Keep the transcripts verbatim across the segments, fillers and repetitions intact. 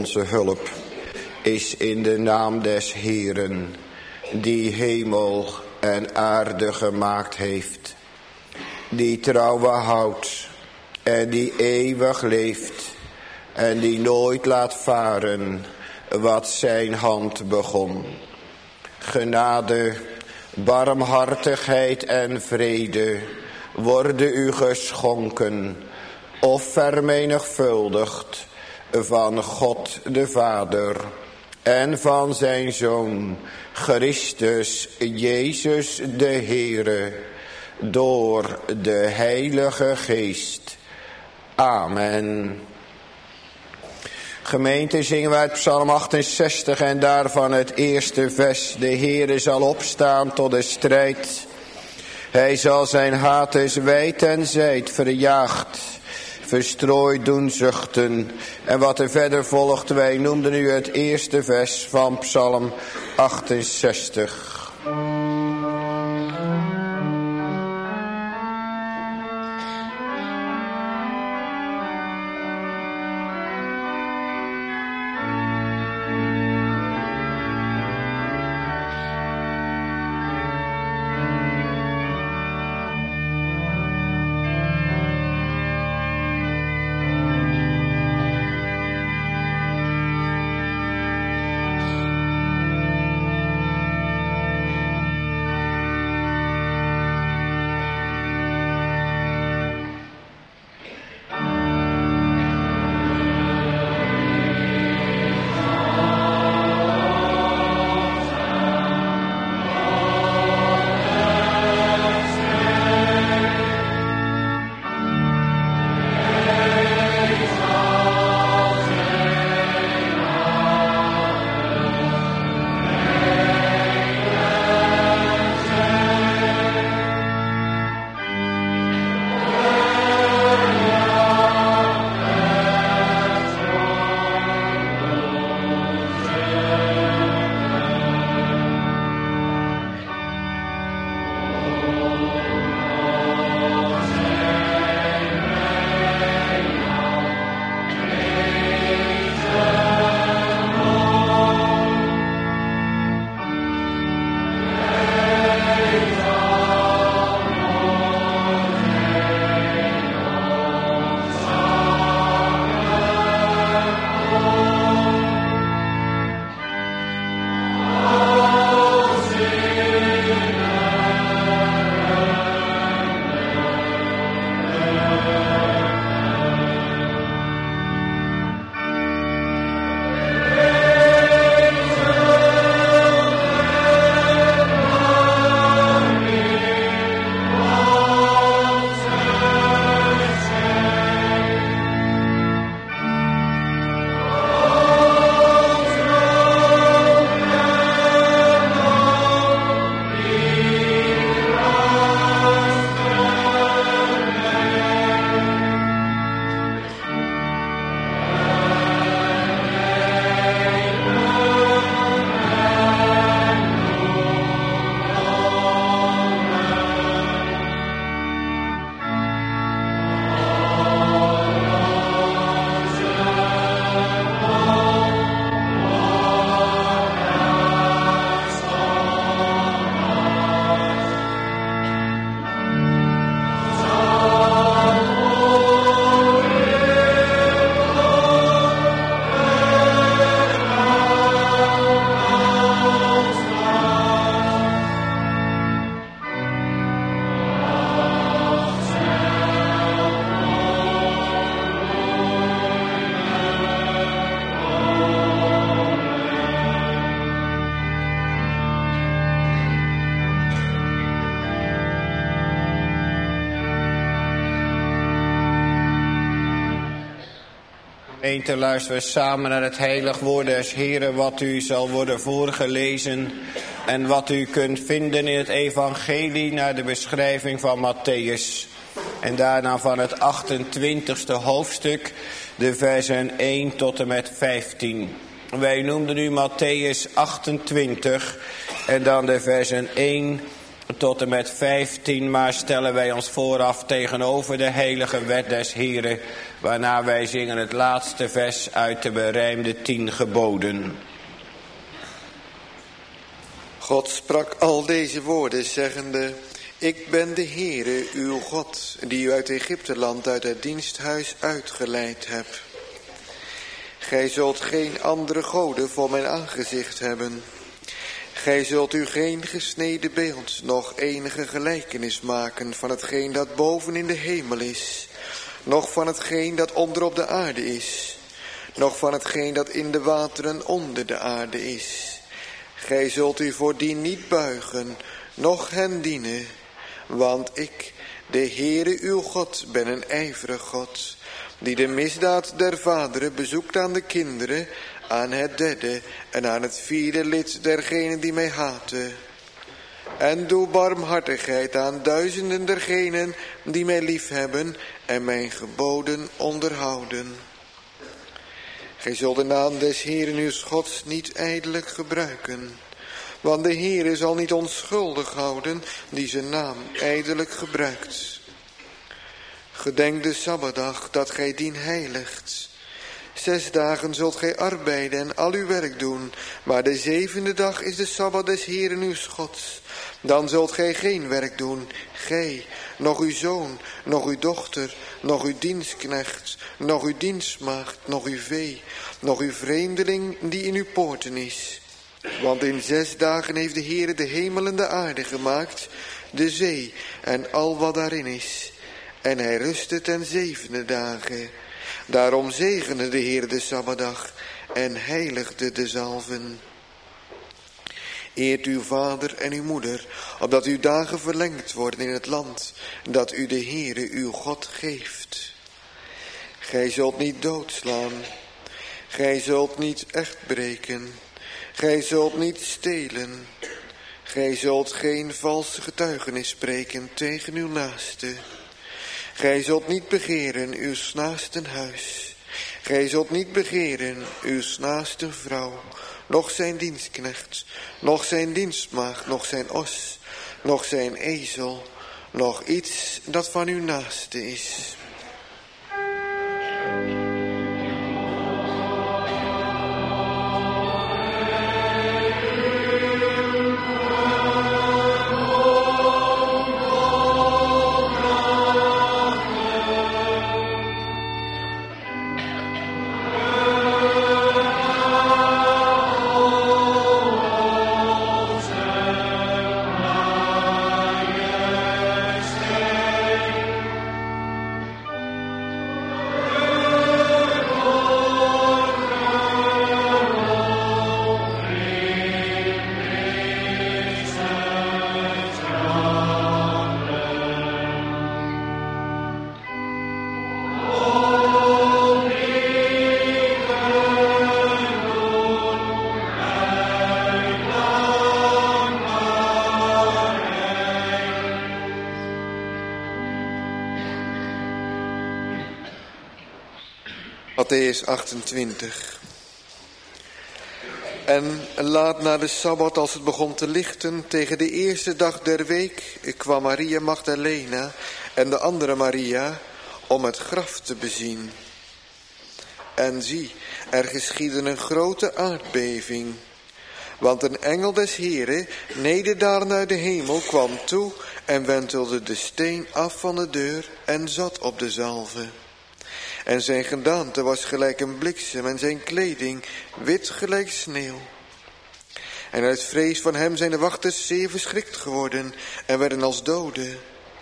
onze hulp is in de naam des Heeren, die hemel en aarde gemaakt heeft, die trouwe houdt en die eeuwig leeft en die nooit laat varen wat zijn hand begon. Genade, barmhartigheid en vrede worden u geschonken of vermenigvuldigd van God de Vader en van zijn Zoon Christus Jezus de Heere, door de Heilige Geest. Amen. Gemeente, zingen wij uit Psalm achtenzestig en daarvan het eerste vers. De Heere zal opstaan tot de strijd. Hij zal zijn haters wijd en zijd verjaagd, verstrooid doen zuchten. En wat er verder volgt, wij noemden u het eerste vers van Psalm achtenzestig. Gemeente, luisteren we samen naar het heilig woord des Heren, wat u zal worden voorgelezen en wat u kunt vinden in het evangelie naar de beschrijving van Matthäus. En daarna van het achtentwintigste hoofdstuk, de versen één tot en met vijftien. Wij noemden nu Matthäus achtentwintig en dan de versen één tot en met vijftien, maar stellen wij ons vooraf tegenover de heilige wet des Heren, waarna wij zingen het laatste vers uit de berijmde tien geboden. God sprak al deze woorden, zeggende: Ik ben de Heere, uw God, die u uit Egypteland, uit het diensthuis uitgeleid heb. Gij zult geen andere goden voor mijn aangezicht hebben. Gij zult u geen gesneden beeld, noch enige gelijkenis maken van hetgeen dat boven in de hemel is, noch van hetgeen dat onder op de aarde is, noch van hetgeen dat in de wateren onder de aarde is. Gij zult u voor die niet buigen, noch hen dienen, want ik, de Heere uw God, ben een ijverig God, die de misdaad der vaderen bezoekt aan de kinderen, aan het derde en aan het vierde lid dergenen die mij haten. En doe barmhartigheid aan duizenden dergenen die mij liefhebben en mijn geboden onderhouden. Gij zult de naam des Heeren uw Gods niet ijdelijk gebruiken, want de Heere zal niet onschuldig houden die zijn naam ijdelijk gebruikt. Gedenk de Sabbatdag dat gij dien heiligt. Zes dagen zult gij arbeiden en al uw werk doen, maar de zevende dag is de Sabbat des Heeren uw Gods. Dan zult gij geen werk doen, gij, nog uw zoon, nog uw dochter, nog uw dienstknecht, nog uw dienstmaagd, nog uw vee, nog uw vreemdeling die in uw poorten is. Want in zes dagen heeft de Heere de hemel en de aarde gemaakt, de zee en al wat daarin is. En hij rustte ten zevende dagen. Daarom zegende de Heer de Sabbatdag en heiligde de zalven. Eert uw vader en uw moeder, opdat uw dagen verlengd worden in het land dat u de Heere uw God geeft. Gij zult niet doodslaan, gij zult niet echt breken, gij zult niet stelen, gij zult geen valse getuigenis spreken tegen uw naaste. Gij zult niet begeren uw naasten huis. Gij zult niet begeren uw naaste vrouw, noch zijn dienstknecht, noch zijn dienstmaagd, noch zijn os, noch zijn ezel, noch iets dat van uw naaste is. Mattheüs achtentwintig. En laat na de Sabbat, als het begon te lichten, tegen de eerste dag der week, kwam Maria Magdalena en de andere Maria om het graf te bezien. En zie, er geschiedde een grote aardbeving. Want een engel des Heren, nederdaald uit de hemel, kwam toe en wentelde de steen af van de deur en zat op de zalve. En zijn gedaante was gelijk een bliksem en zijn kleding wit gelijk sneeuw. En uit vrees van hem zijn de wachters zeer verschrikt geworden en werden als doden.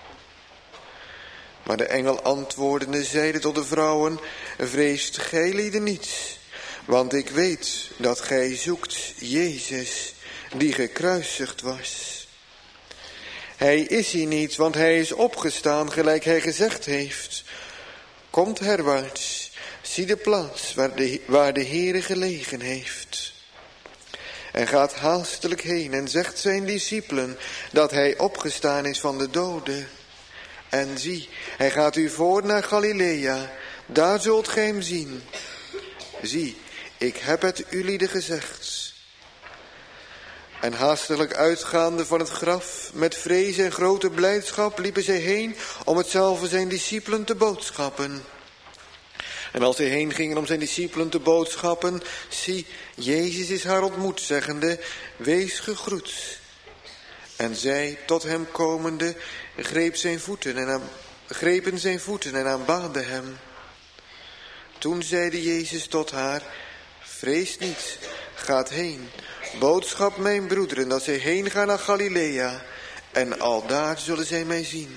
Maar de engel antwoordende zeide tot de vrouwen: vreest gij lieden niets, want ik weet dat gij zoekt Jezus, die gekruisigd was. Hij is hier niet, want hij is opgestaan, gelijk hij gezegd heeft. Komt herwaarts, zie de plaats waar de, waar de Heere gelegen heeft. En gaat haastelijk heen en zegt zijn discipelen dat hij opgestaan is van de doden. En zie, hij gaat u voor naar Galilea, daar zult gij hem zien. Zie, ik heb het ulieden gezegd. En haastelijk uitgaande van het graf, met vrees en grote blijdschap, liepen zij heen om hetzelfde zijn discipelen te boodschappen. En als zij heen gingen om zijn discipelen te boodschappen, zie, Jezus is haar ontmoet, zeggende, wees gegroet. En zij, tot hem komende, greep zijn voeten en aan, grepen zijn voeten en aanbaden hem. Toen zeide Jezus tot haar, vrees niet, gaat heen, boodschap mijn broederen dat zij heen gaan naar Galilea, en aldaar zullen zij mij zien.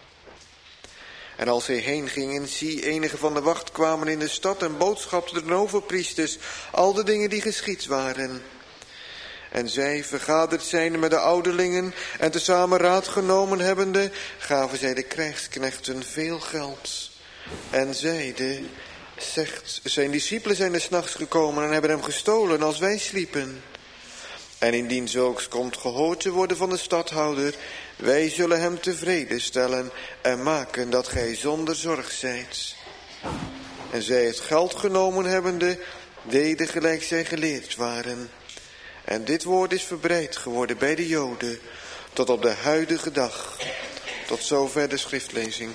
En als zij heen gingen, zie, enige van de wacht kwamen in de stad en boodschapten de overpriesters al de dingen die geschied waren. En zij, vergaderd zijnde met de ouderlingen en tezamen raad genomen hebbende, gaven zij de krijgsknechten veel geld. En zeiden, zegt, zijn discipelen zijn des nachts gekomen en hebben hem gestolen als wij sliepen. En indien zulks komt gehoord te worden van de stadhouder, wij zullen hem tevreden stellen en maken dat gij zonder zorg zijt. En zij het geld genomen hebbende, deden gelijk zij geleerd waren. En dit woord is verbreid geworden bij de Joden, tot op de huidige dag. Tot zover de schriftlezing.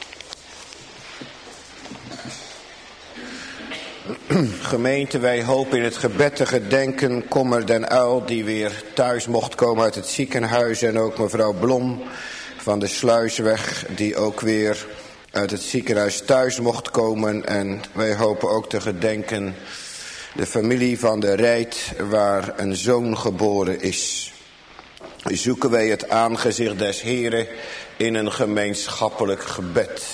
Gemeente, wij hopen in het gebed te gedenken Kommer den Uil, die weer thuis mocht komen uit het ziekenhuis. En ook mevrouw Blom van de Sluisweg, die ook weer uit het ziekenhuis thuis mocht komen. En wij hopen ook te gedenken de familie van de Rijt, waar een zoon geboren is. Zoeken wij het aangezicht des Heren in een gemeenschappelijk gebed.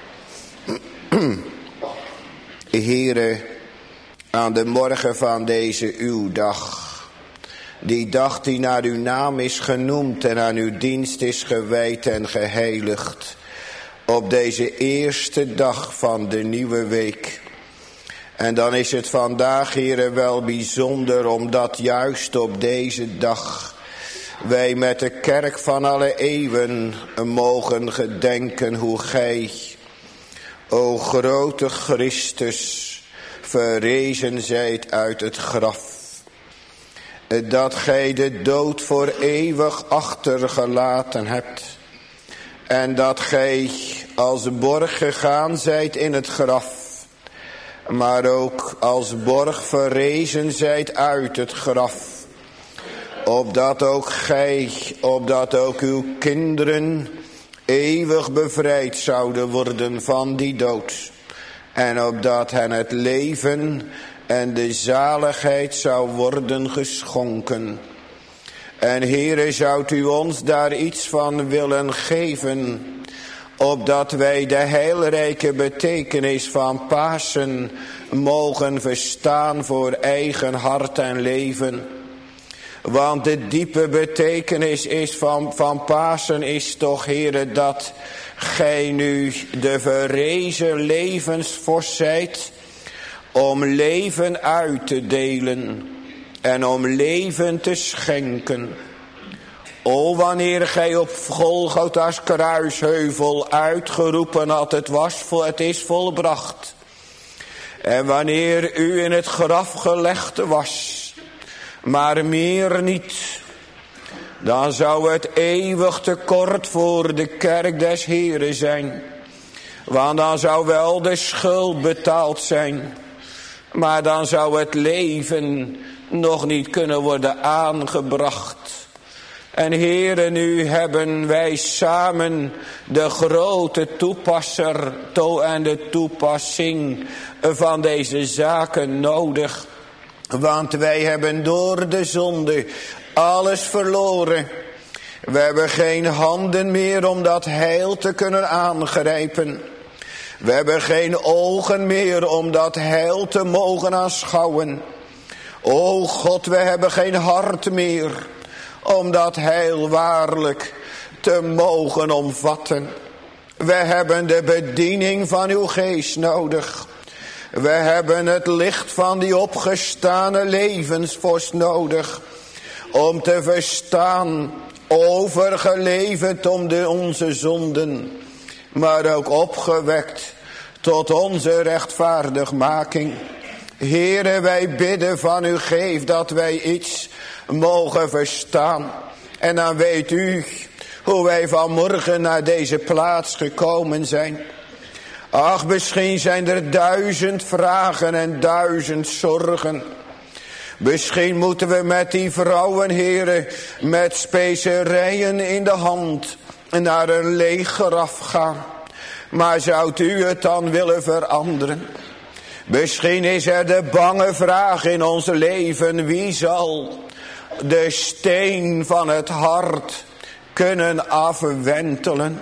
Heere, aan de morgen van deze uw dag, die dag die naar uw naam is genoemd en aan uw dienst is gewijd en geheiligd, op deze eerste dag van de nieuwe week. En dan is het vandaag, Heere, wel bijzonder, omdat juist op deze dag wij met de kerk van alle eeuwen mogen gedenken hoe gij, o grote Christus, verrezen zijt uit het graf. Dat gij de dood voor eeuwig achtergelaten hebt. En dat gij als borg gegaan zijt in het graf. Maar ook als borg verrezen zijt uit het graf. Opdat ook gij, opdat ook uw kinderen eeuwig bevrijd zouden worden van die dood. En opdat hen het leven en de zaligheid zou worden geschonken. En Heere, zoudt u ons daar iets van willen geven, opdat wij de heilrijke betekenis van Pasen mogen verstaan voor eigen hart en leven. Want de diepe betekenis is van, van Pasen is toch, Heere, dat gij nu de verrezen levensvorst zijt om leven uit te delen en om leven te schenken. O, wanneer gij op Golgotha's kruisheuvel uitgeroepen had, het was vol, het is volbracht. En wanneer u in het graf gelegd was, maar meer niet, dan zou het eeuwig tekort voor de kerk des Heren zijn. Want dan zou wel de schuld betaald zijn, maar dan zou het leven nog niet kunnen worden aangebracht. En Heere, nu hebben wij samen de grote toepasser en de toepassing van deze zaken nodig. Want wij hebben door de zonde alles verloren. We hebben geen handen meer om dat heil te kunnen aangrijpen. We hebben geen ogen meer om dat heil te mogen aanschouwen. O God, we hebben geen hart meer om dat heil waarlijk te mogen omvatten. We hebben de bediening van uw geest nodig. We hebben het licht van die opgestane levensvorst nodig. Om te verstaan, overgeleverd om de onze zonden. Maar ook opgewekt tot onze rechtvaardigmaking. Heere, wij bidden van u, geef dat wij iets mogen verstaan. En dan weet u hoe wij vanmorgen naar deze plaats gekomen zijn. Ach, misschien zijn er duizend vragen en duizend zorgen. Misschien moeten we met die vrouwen, heren, met specerijen in de hand naar een leeg graf gaan. Maar zou u het dan willen veranderen? Misschien is er de bange vraag in ons leven: wie zal de steen van het hart kunnen afwentelen?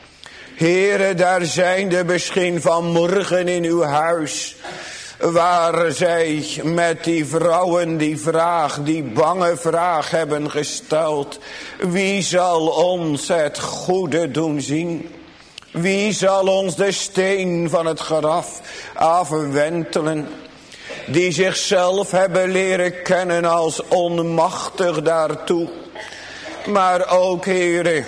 Heren, daar zijn er misschien vanmorgen in uw huis, waar zij met die vrouwen die vraag, die bange vraag hebben gesteld: wie zal ons het goede doen zien? Wie zal ons de steen van het graf afwentelen? Die zichzelf hebben leren kennen als onmachtig daartoe, maar ook, heren,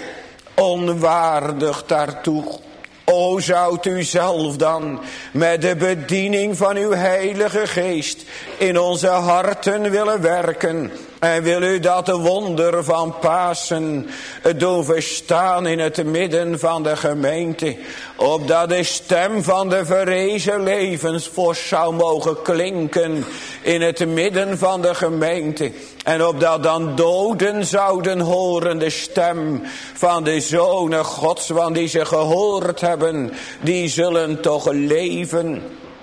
onwaardig daartoe. O, zou u zelf dan met de bediening van uw Heilige Geest in onze harten willen werken. En wil u dat wonder van Pasen doen verstaan in het midden van de gemeente. Opdat de stem van de verrezen levensvorst zou mogen klinken in het midden van de gemeente. En opdat dan doden zouden horen de stem van de zonen Gods. Want die ze gehoord hebben, die zullen toch leven.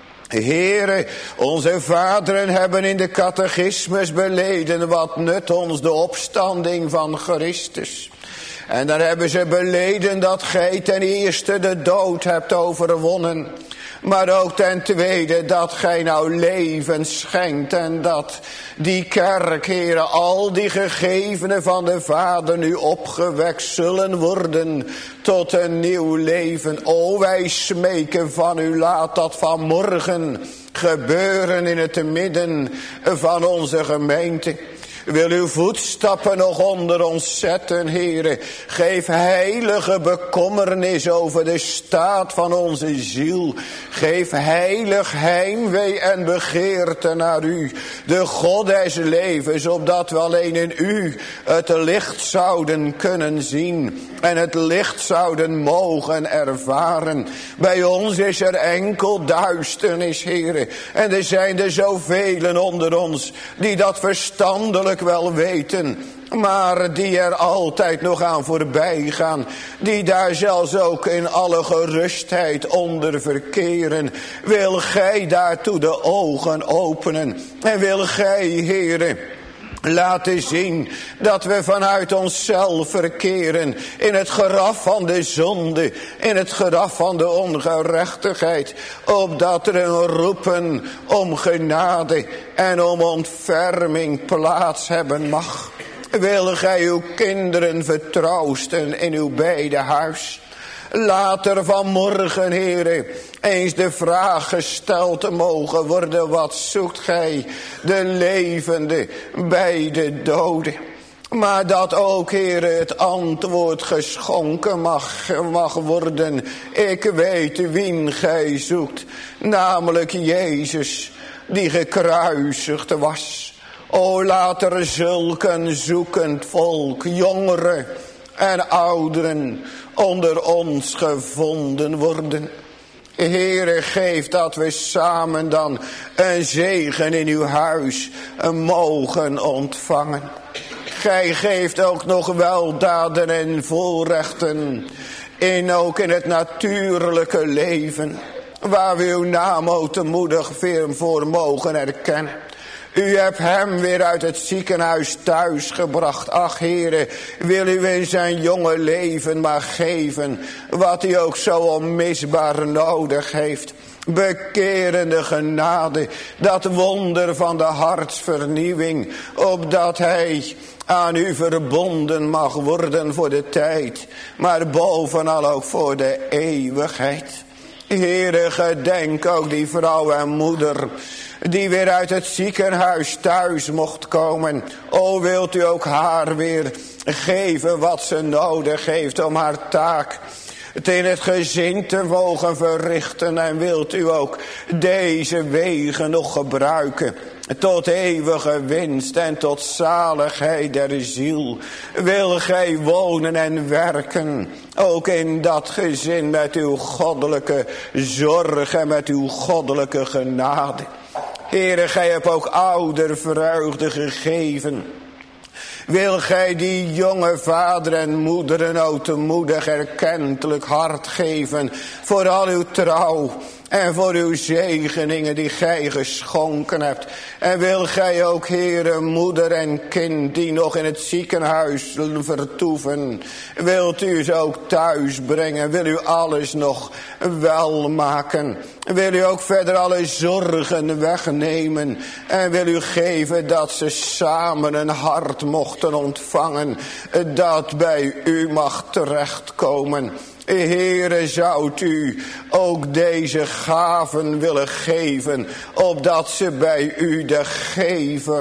Heren, onze vaderen hebben in de catechismus beleden: wat nut ons de opstanding van Christus. En dan hebben ze beleden dat gij ten eerste de dood hebt overwonnen, maar ook ten tweede dat gij nou leven schenkt. En dat die kerk, heren, al die gegevenen van de Vader nu opgewekt zullen worden tot een nieuw leven. O, wij smeken van u, laat dat vanmorgen gebeuren in het midden van onze gemeente. Wil uw voetstappen nog onder ons zetten, heren. Geef heilige bekommernis over de staat van onze ziel. Geef heilig heimwee en begeerte naar u, de God des levens, opdat we alleen in u het licht zouden kunnen zien en het licht zouden mogen ervaren. Bij ons is er enkel duisternis, heren. En er zijn er zoveel onder ons die dat verstandelijk wel weten, maar die er altijd nog aan voorbij gaan, die daar zelfs ook in alle gerustheid onder verkeren. Wil gij daartoe de ogen openen en wil gij, heren, laten zien dat we vanuit onszelf verkeren in het graf van de zonde, in het graf van de ongerechtigheid, opdat er een roepen om genade en om ontferming plaats hebben mag. Wil gij uw kinderen vertroosten in uw bedehuis? Laat er vanmorgen, heren, eens de vraag gesteld te mogen worden: wat zoekt gij de levende bij de doden? Maar dat ook, heren, het antwoord geschonken mag, mag worden: ik weet wien gij zoekt, namelijk Jezus, die gekruisigd was. O, laat er zulk een zoekend volk, jongeren en ouderen, onder ons gevonden worden. Heere, geef dat we samen dan een zegen in uw huis mogen ontvangen. Gij geeft ook nog weldaden en voorrechten in ook in het natuurlijke leven, waar we uw naam o te moedig voor mogen erkennen. U hebt hem weer uit het ziekenhuis thuis gebracht. Ach, Heere, wil u in zijn jonge leven maar geven wat hij ook zo onmisbaar nodig heeft. Bekerende genade, dat wonder van de hartsvernieuwing, opdat hij aan u verbonden mag worden voor de tijd, maar bovenal ook voor de eeuwigheid. Heere, gedenk ook die vrouw en moeder die weer uit het ziekenhuis thuis mocht komen. O, wilt u ook haar weer geven wat ze nodig heeft om haar taak het in het gezin te mogen verrichten. En wilt u ook deze wegen nog gebruiken tot eeuwige winst en tot zaligheid der ziel. Wil gij wonen en werken, ook in dat gezin met uw goddelijke zorg en met uw goddelijke genade. Heere, gij hebt ook oudervreugde gegeven. Wil gij die jonge vader en moeder een ootmoedig erkentelijk hart geven voor al uw trouw en voor uw zegeningen die gij geschonken hebt. En wil gij ook, Heere, moeder en kind die nog in het ziekenhuis vertoeven, wilt u ze ook thuis brengen, wil u alles nog wel maken. Wil u ook verder alle zorgen wegnemen en wil u geven dat ze samen een hart mochten ontvangen dat bij u mag terechtkomen. Heere, zou u ook deze gaven willen geven, opdat ze bij u de gever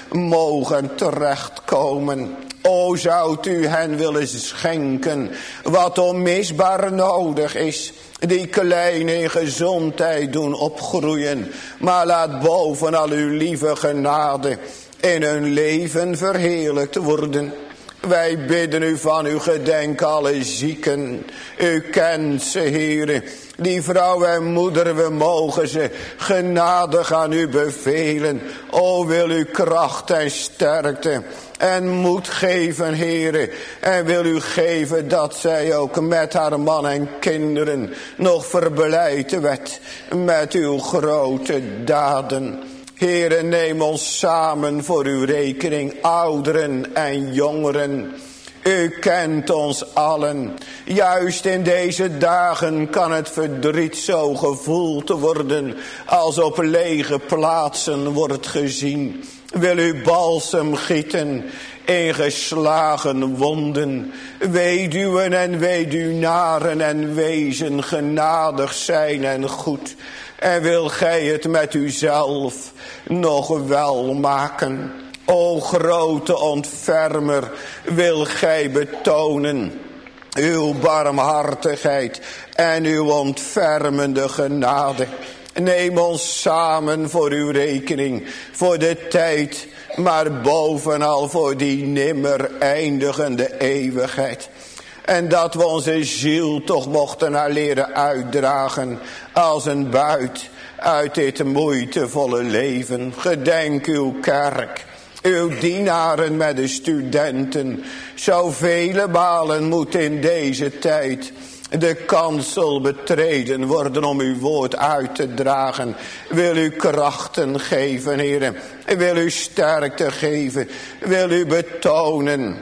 mogen terechtkomen. O, zou u hen willen schenken wat onmisbaar nodig is. Die kleine in gezondheid doen opgroeien. Maar laat bovenal uw lieve genade in hun leven verheerlijkt worden. Wij bidden u van uw gedenk alle zieken. U kent ze, Heere. Die vrouw en moeder, we mogen ze genadig aan u bevelen. O, wil u kracht en sterkte en moed geven, Heere. En wil u geven dat zij ook met haar man en kinderen nog verblijd werd met uw grote daden. Heere, neem ons samen voor uw rekening, ouderen en jongeren. U kent ons allen. Juist in deze dagen kan het verdriet zo gevoeld worden als op lege plaatsen wordt gezien. Wil u balsem gieten in geslagen wonden. Weduwen en weduwnaren en wezen genadig zijn en goed. En wil gij het met uzelf nog wel maken. O grote ontfermer, wil gij betonen uw barmhartigheid en uw ontfermende genade. Neem ons samen voor uw rekening, voor de tijd, maar bovenal voor die nimmer eindigende eeuwigheid. En dat we onze ziel toch mochten haar leren uitdragen als een buit uit dit moeitevolle leven. Gedenk uw kerk, uw dienaren met de studenten. Zo vele malen moet in deze tijd de kansel betreden worden om uw woord uit te dragen. Wil u krachten geven, Heere. Wil u sterkte geven. Wil u betonen.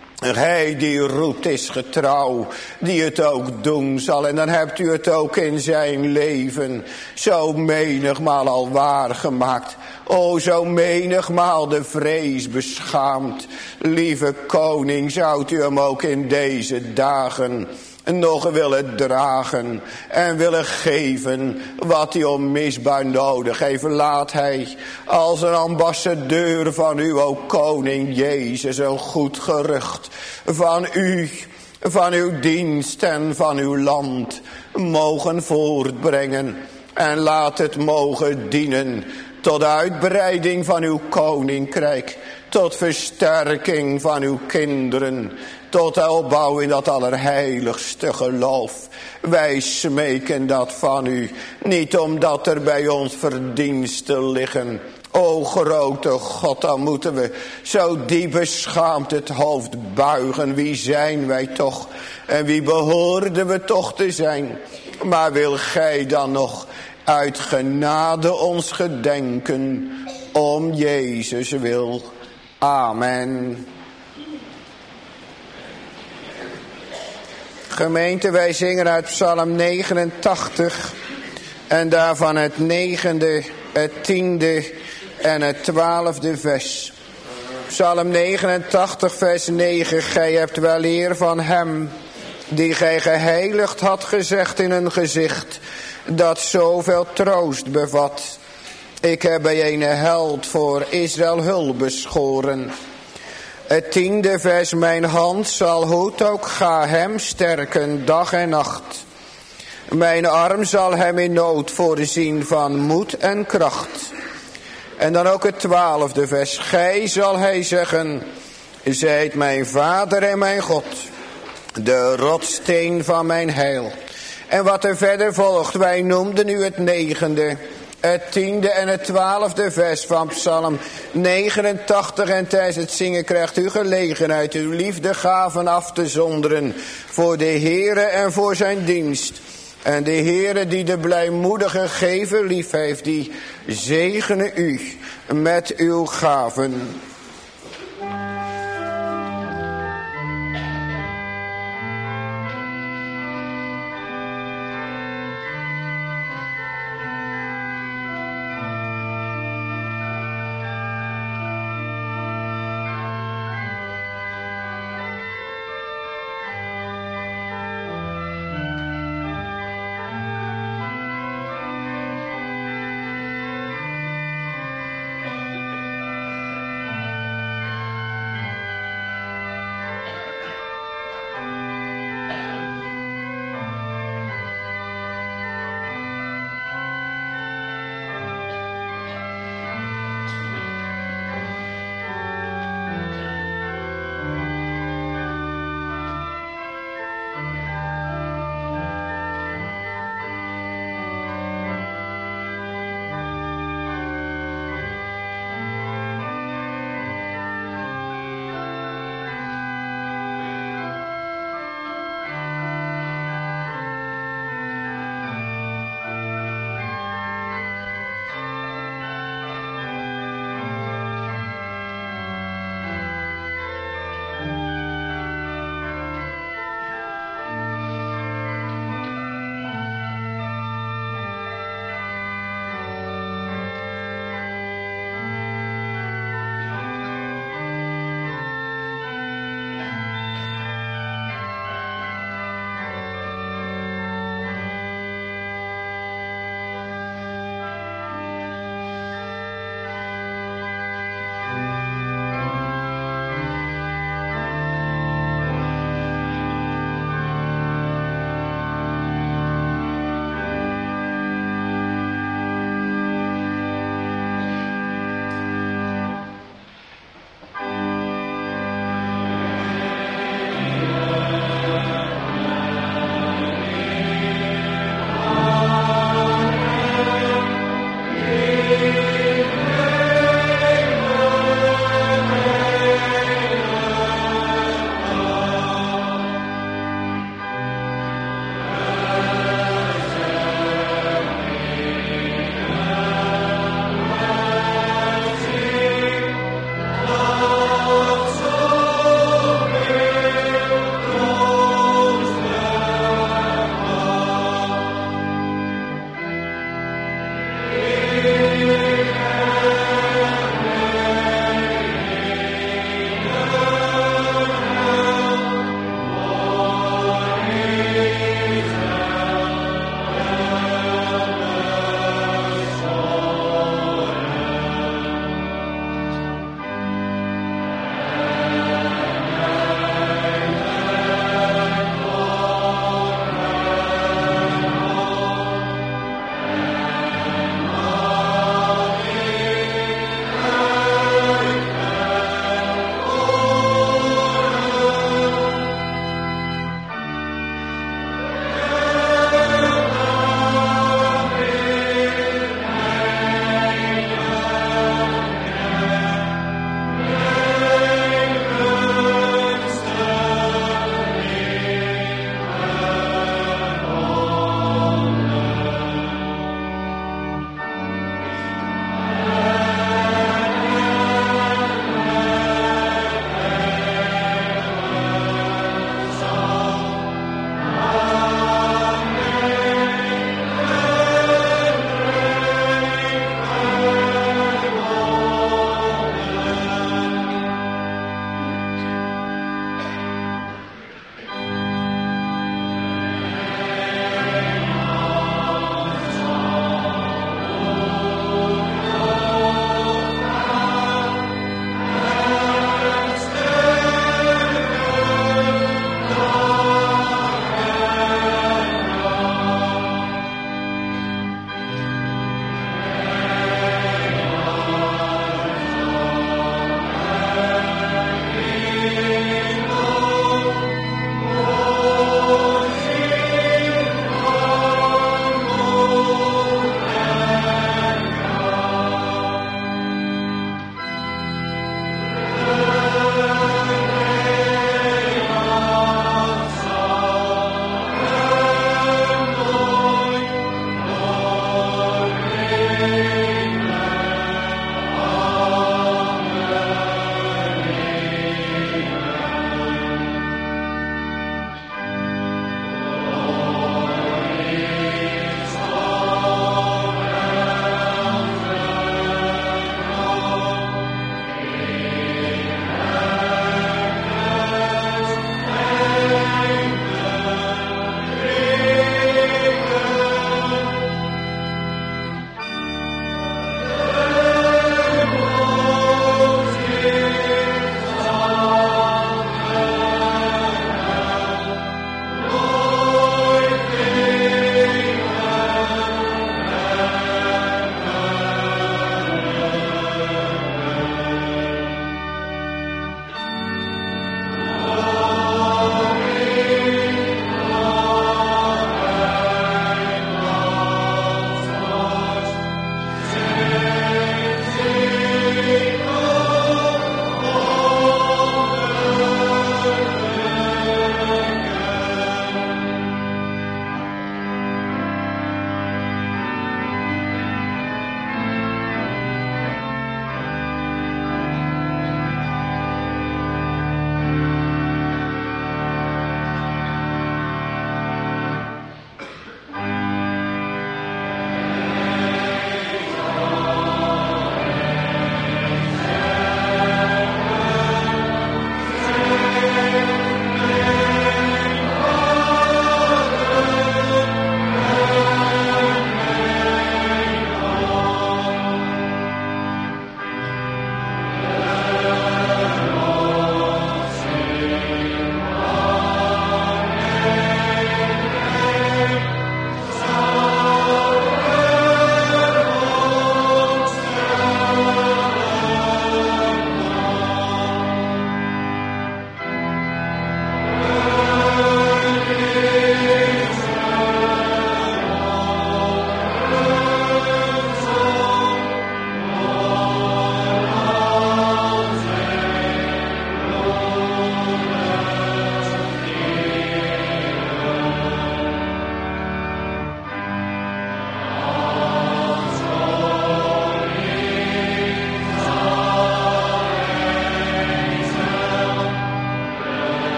Hij die roept is getrouw, die het ook doen zal. En dan hebt u het ook in zijn leven zo menigmaal al waargemaakt. O, zo menigmaal de vrees beschaamd. Lieve koning, zou u hem ook in deze dagen nog willen dragen en willen geven wat hij onmisbaar nodig heeft. Laat hij als een ambassadeur van u, o koning Jezus, een goed gerucht van u, van uw dienst en van uw land mogen voortbrengen. En laat het mogen dienen tot uitbreiding van uw koninkrijk, tot versterking van uw kinderen, tot opbouw in dat allerheiligste geloof. Wij smeken dat van u, niet omdat er bij ons verdiensten liggen. O grote God, dan moeten we zo diep beschaamd het hoofd buigen. Wie zijn wij toch? En wie behoorden we toch te zijn? Maar wil gij dan nog uit genade ons gedenken, om Jezus wil. Amen. Gemeente, wij zingen uit Psalm negenentachtig en daarvan het negende, het tiende en het twaalfde vers. Psalm negenentachtig vers negen. Gij hebt wel eer van hem die gij geheiligd had gezegd in een gezicht dat zoveel troost bevat. Ik heb bij een held voor Israël hulp beschoren. Het tiende vers. Mijn hand zal hoed ook ga hem sterken dag en nacht. Mijn arm zal hem in nood voorzien van moed en kracht. En dan ook het twaalfde vers. Gij zal hij zeggen, zijt mijn vader en mijn God, de rotsteen van mijn heil. En wat er verder volgt, wij noemden nu het negende, het tiende en het twaalfde vers van Psalm negenentachtig. En tijdens het zingen krijgt u gelegenheid uw liefdegaven af te zonderen voor de Heere en voor zijn dienst. En de Heere die de blijmoedige gever lief heeft, die zegene u met uw gaven.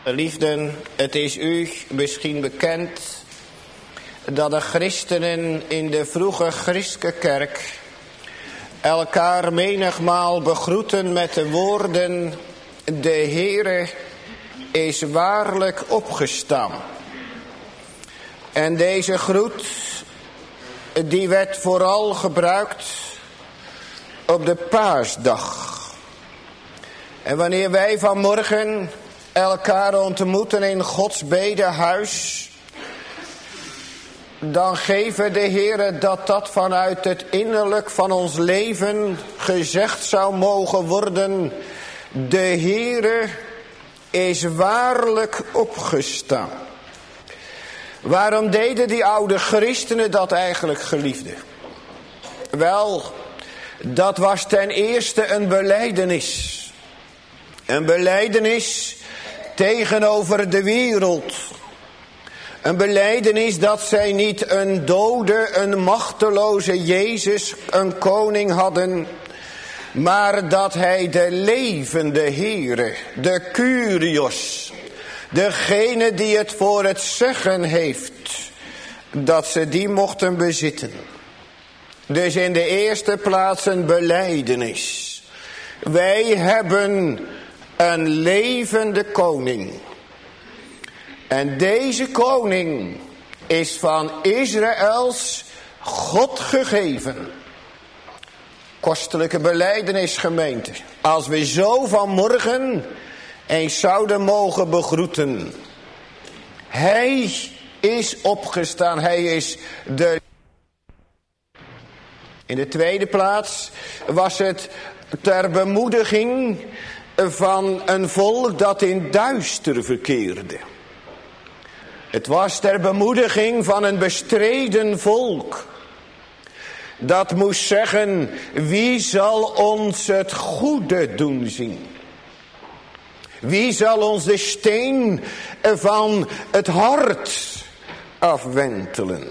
Geliefden, het is u misschien bekend dat de christenen in de vroege christelijke kerk elkaar menigmaal begroeten met de woorden: de Heere is waarlijk opgestaan. En deze groet die werd vooral gebruikt op de paasdag. En wanneer wij vanmorgen elkaar ontmoeten in Gods bedehuis, dan geven de Heere dat dat vanuit het innerlijk van ons leven gezegd zou mogen worden: de Heere is waarlijk opgestaan. Waarom deden die oude christenen dat eigenlijk, geliefden? Wel, dat was ten eerste een belijdenis. Een belijdenis tegenover de wereld. Een belijdenis dat zij niet een dode, een machteloze Jezus, een koning hadden, maar dat hij de levende Heere, de Kyrios, degene die het voor het zeggen heeft, dat ze die mochten bezitten. Dus in de eerste plaats een belijdenis. Wij hebben een levende koning. En deze koning is van Israëls God gegeven. Kostelijke belijdenis, gemeente. Als we zo vanmorgen eens zouden mogen begroeten. Hij is opgestaan. Hij is de... In de tweede plaats was het ter bemoediging van een volk dat in duister verkeerde. Het was ter bemoediging van een bestreden volk. Dat moest zeggen: wie zal ons het goede doen zien? Wie zal ons de steen van het hart afwentelen?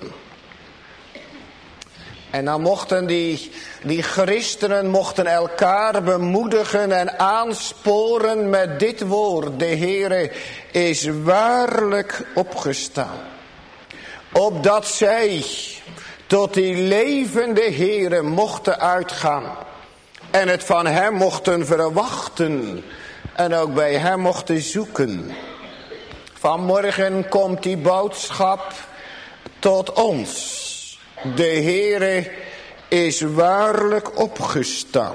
En dan mochten die, die christenen mochten elkaar bemoedigen en aansporen met dit woord: de Heere is waarlijk opgestaan. Opdat zij tot die levende Heere mochten uitgaan en het van hem mochten verwachten en ook bij hem mochten zoeken. Vanmorgen komt die boodschap tot ons. De Heere is waarlijk opgestaan.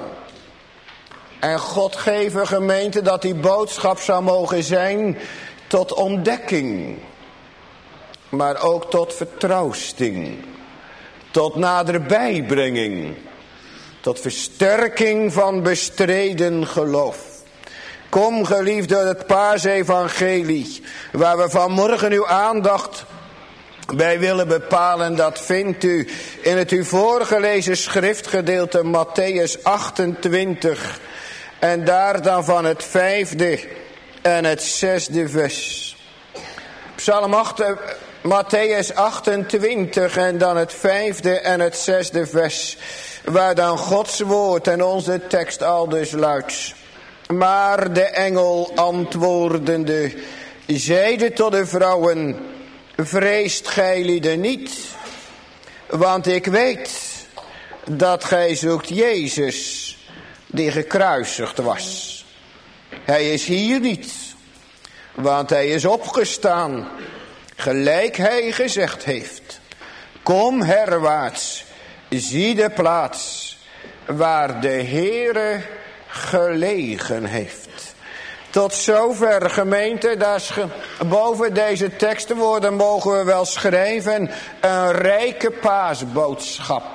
En God geven, gemeente, dat die boodschap zou mogen zijn tot ontdekking. Maar ook tot vertroosting. Tot naderbijbrenging. Tot versterking van bestreden geloof. Kom, geliefde, het paasevangelie, waar we vanmorgen uw aandacht bij willen bepalen, dat vindt u in het u voorgelezen schriftgedeelte Matthäus achtentwintig. En daar dan van het vijfde en het zesde vers. Psalm acht, Matthäus achtentwintig en dan het vijfde en het zesde vers. Waar dan Gods woord en onze tekst aldus luidt. Maar de engel antwoordende zeide tot de vrouwen: vreest gijlieden niet, want ik weet dat gij zoekt Jezus die gekruisigd was. Hij is hier niet, want hij is opgestaan, gelijk hij gezegd heeft. Kom herwaarts, zie de plaats waar de Heere gelegen heeft. Tot zover, gemeente, daar is ge... boven deze tekstenwoorden mogen we wel schrijven: een rijke paasboodschap.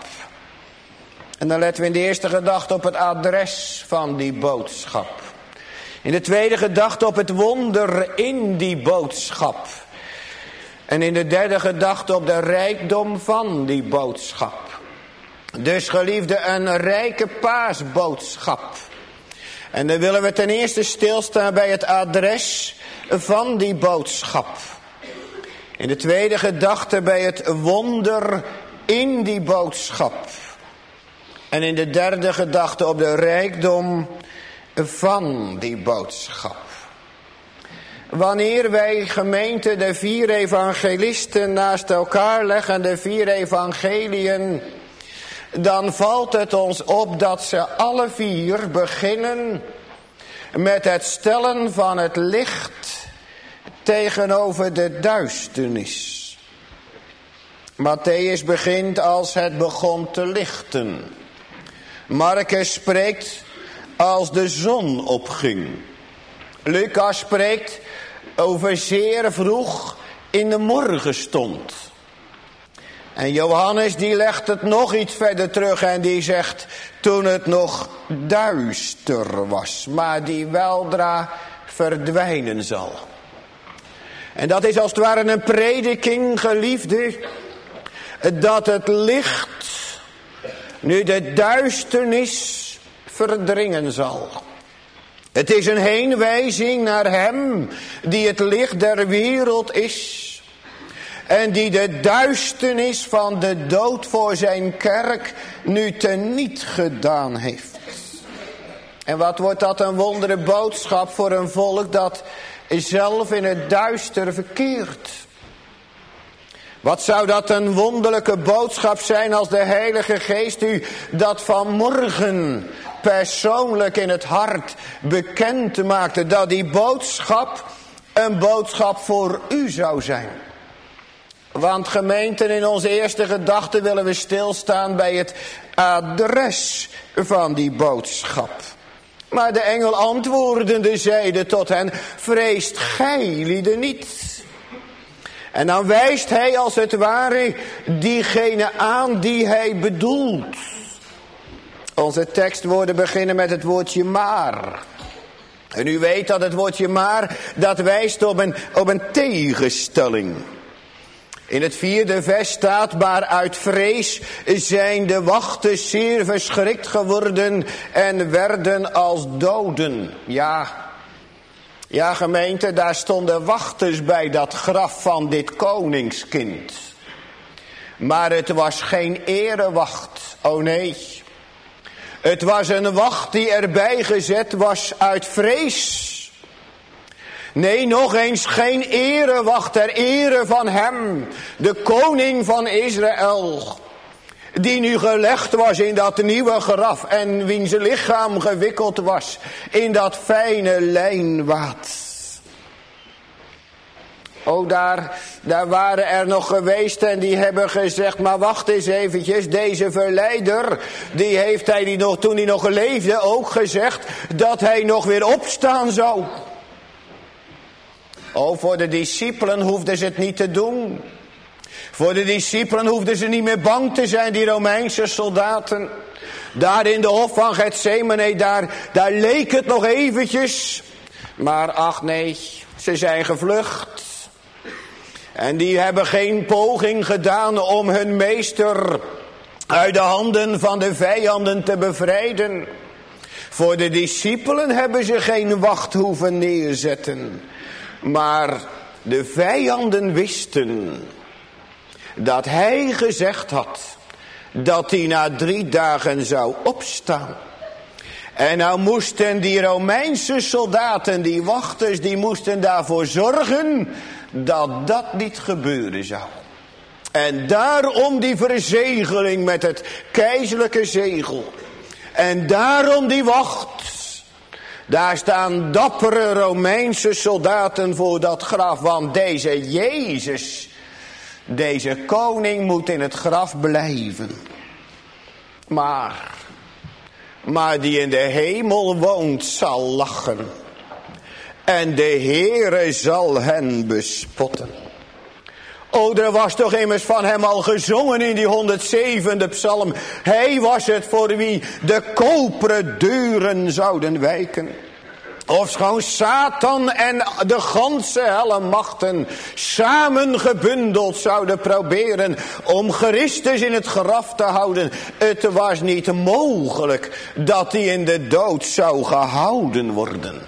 En dan letten we in de eerste gedachte op het adres van die boodschap. In de tweede gedachte op het wonder in die boodschap. En in de derde gedachte op de rijkdom van die boodschap. Dus, geliefde, een rijke paasboodschap. En dan willen we ten eerste stilstaan bij het adres van die boodschap. In de tweede gedachte bij het wonder in die boodschap. En in de derde gedachte op de rijkdom van die boodschap. Wanneer wij, gemeente, de vier evangelisten naast elkaar leggen, de vier evangeliën, dan valt het ons op dat ze alle vier beginnen met het stellen van het licht tegenover de duisternis. Matthäus begint als het begon te lichten. Marcus spreekt als de zon opging. Lucas spreekt over zeer vroeg in de morgenstond. En Johannes die legt het nog iets verder terug en die zegt toen het nog duister was, maar die weldra verdwijnen zal. En dat is als het ware een prediking, geliefde, dat het licht nu de duisternis verdringen zal. Het is een heenwijzing naar hem die het licht der wereld is. En die de duisternis van de dood voor zijn kerk nu teniet gedaan heeft. En wat wordt dat een wondere boodschap voor een volk dat zelf in het duister verkeert. Wat zou dat een wonderlijke boodschap zijn als de Heilige Geest u dat vanmorgen persoonlijk in het hart bekend maakte. Dat die boodschap een boodschap voor u zou zijn. Want gemeenten, in onze eerste gedachte willen we stilstaan bij het adres van die boodschap. Maar de engel antwoordende zeide tot hen, vreest gij lieden niet. En dan wijst hij als het ware diegene aan die hij bedoelt. Onze tekstwoorden beginnen met het woordje maar. En u weet dat het woordje maar, dat wijst op een, op een tegenstelling. In het vierde vers staat, maar uit vrees zijn de wachters zeer verschrikt geworden en werden als doden. Ja, ja gemeente, daar stonden wachters bij dat graf van dit koningskind. Maar het was geen erewacht, oh nee. Het was een wacht die erbij gezet was uit vrees. Nee, nog eens geen erewacht ter ere van hem, de koning van Israël, die nu gelegd was in dat nieuwe graf en wiens lichaam gewikkeld was in dat fijne lijnwaad. Oh, daar, daar waren er nog geweest en die hebben gezegd, maar wacht eens eventjes, deze verleider, die heeft hij die nog, toen hij nog leefde ook gezegd dat hij nog weer opstaan zou. Oh, voor de discipelen hoefden ze het niet te doen. Voor de discipelen hoefden ze niet meer bang te zijn, die Romeinse soldaten. Daar in de hof van Getsemane, daar, daar leek het nog eventjes. Maar ach nee, ze zijn gevlucht. En die hebben geen poging gedaan om hun meester uit de handen van de vijanden te bevrijden. Voor de discipelen hebben ze geen wacht hoeven neerzetten. Maar de vijanden wisten dat hij gezegd had dat hij na drie dagen zou opstaan. En nou moesten die Romeinse soldaten, die wachters, die moesten daarvoor zorgen dat dat niet gebeuren zou. En daarom die verzegeling met het keizerlijke zegel. En daarom die wacht. Daar staan dappere Romeinse soldaten voor dat graf. Want deze Jezus, deze koning moet in het graf blijven. Maar, maar die in de hemel woont zal lachen. En de Heere zal hen bespotten. O, er was toch immers van hem al gezongen in die honderdzevende psalm. Hij was het voor wie de koperen deuren zouden wijken. Ofschoon Satan en de ganse helle machten samen gebundeld zouden proberen om Christus in het graf te houden. Het was niet mogelijk dat hij in de dood zou gehouden worden.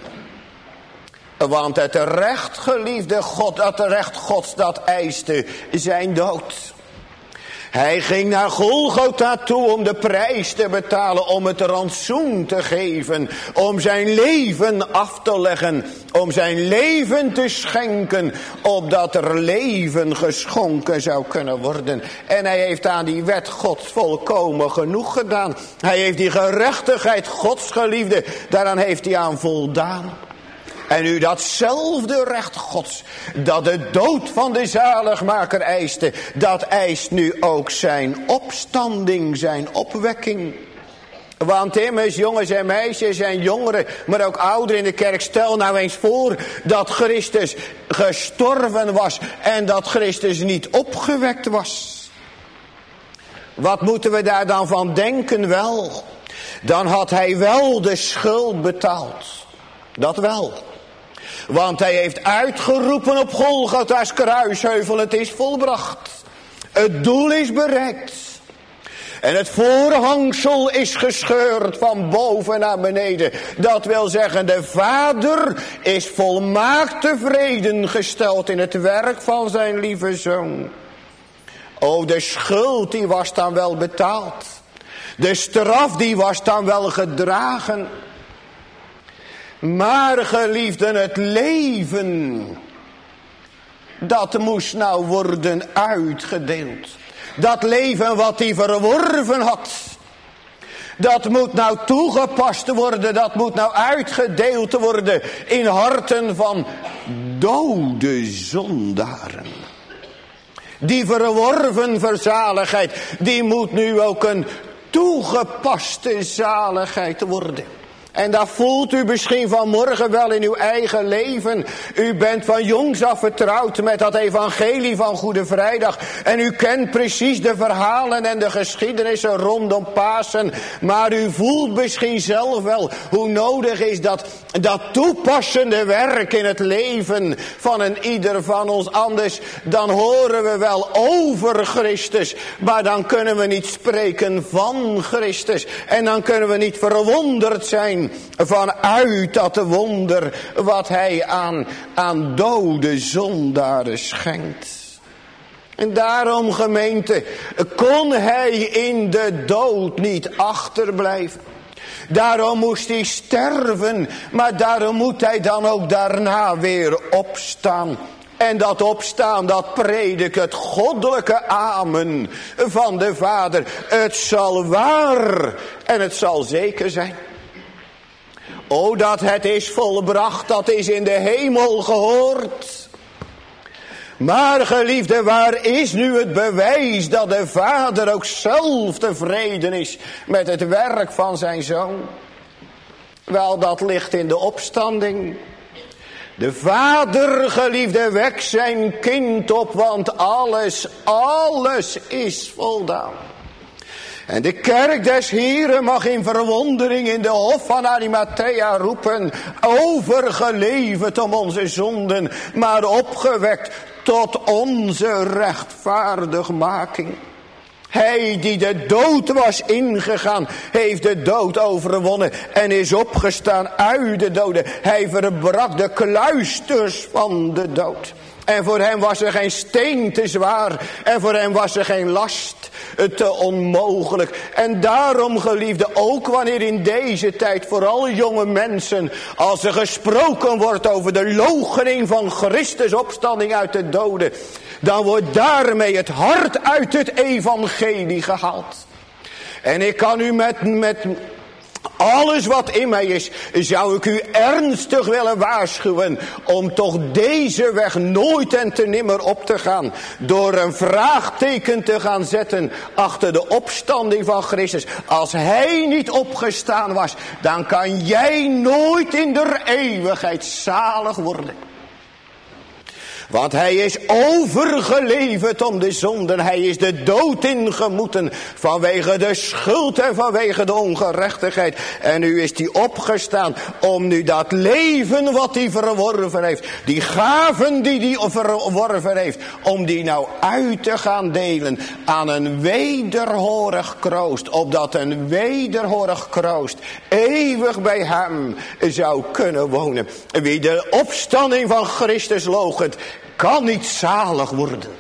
Want het recht, geliefde God, dat recht Gods, dat eiste zijn dood. Hij ging naar Golgotha toe om de prijs te betalen, om het rantsoen te geven, om zijn leven af te leggen, om zijn leven te schenken, opdat er leven geschonken zou kunnen worden. En hij heeft aan die wet Gods volkomen genoeg gedaan. Hij heeft die gerechtigheid Gods, geliefde, daaraan heeft hij aan voldaan. En nu datzelfde recht Gods, dat de dood van de zaligmaker eiste, dat eist nu ook zijn opstanding, zijn opwekking. Want immers, jongens en meisjes en jongeren, maar ook ouderen in de kerk, stel nou eens voor dat Christus gestorven was en dat Christus niet opgewekt was. Wat moeten we daar dan van denken? Wel, dan had hij wel de schuld betaald. Dat wel. Want hij heeft uitgeroepen op Golgotha's kruisheuvel, het is volbracht. Het doel is bereikt. En het voorhangsel is gescheurd van boven naar beneden. Dat wil zeggen, de Vader is volmaakt tevreden gesteld in het werk van zijn lieve Zoon. O, de schuld die was dan wel betaald. De straf die was dan wel gedragen. Maar geliefden, het leven, dat moest nou worden uitgedeeld. Dat leven wat hij verworven had, dat moet nou toegepast worden, dat moet nou uitgedeeld worden in harten van dode zondaren. Die verworven verzaligheid, die moet nu ook een toegepaste zaligheid worden. En dat voelt u misschien vanmorgen wel in uw eigen leven. U bent van jongs af vertrouwd met dat evangelie van Goede Vrijdag. En u kent precies de verhalen en de geschiedenissen rondom Pasen. Maar u voelt misschien zelf wel hoe nodig is dat, dat toepassende werk in het leven van een ieder van ons. Anders dan horen we wel over Christus, maar dan kunnen we niet spreken van Christus. En dan kunnen we niet verwonderd zijn vanuit dat wonder wat hij aan, aan dode zondaren schenkt. En daarom, gemeente, kon hij in de dood niet achterblijven. Daarom moest hij sterven, maar daarom moet hij dan ook daarna weer opstaan. En dat opstaan, dat predik het goddelijke amen van de Vader. Het zal waar en het zal zeker zijn. O, dat het is volbracht, dat is in de hemel gehoord. Maar geliefde, waar is nu het bewijs dat de Vader ook zelf tevreden is met het werk van zijn Zoon? Wel, dat ligt in de opstanding. De Vader, geliefde, wekt zijn kind op, want alles, alles is voldaan. En de kerk des Heren mag in verwondering in de hof van Arimathea roepen: overgeleverd om onze zonden, maar opgewekt tot onze rechtvaardigmaking. Hij die de dood was ingegaan, heeft de dood overwonnen en is opgestaan uit de doden. Hij verbrak de kluisters van de dood. En voor hem was er geen steen te zwaar. En voor hem was er geen last te onmogelijk. En daarom, geliefde, ook wanneer in deze tijd vooral jonge mensen, als er gesproken wordt over de loochening van Christus opstanding uit de doden, dan wordt daarmee het hart uit het evangelie gehaald. En ik kan u met, met alles wat in mij is, zou ik u ernstig willen waarschuwen om toch deze weg nooit en te nimmer op te gaan. Door een vraagteken te gaan zetten achter de opstanding van Christus. Als hij niet opgestaan was, dan kan jij nooit in de eeuwigheid zalig worden. Want hij is overgeleverd om de zonden. Hij is de dood ingemoeten vanwege de schuld en vanwege de ongerechtigheid. En nu is hij opgestaan om nu dat leven wat hij verworven heeft, die gaven die hij verworven heeft, om die nou uit te gaan delen aan een wederhorig kroost. Opdat een wederhorig kroost eeuwig bij hem zou kunnen wonen. Wie de opstanding van Christus loochent, kan niet zalig worden.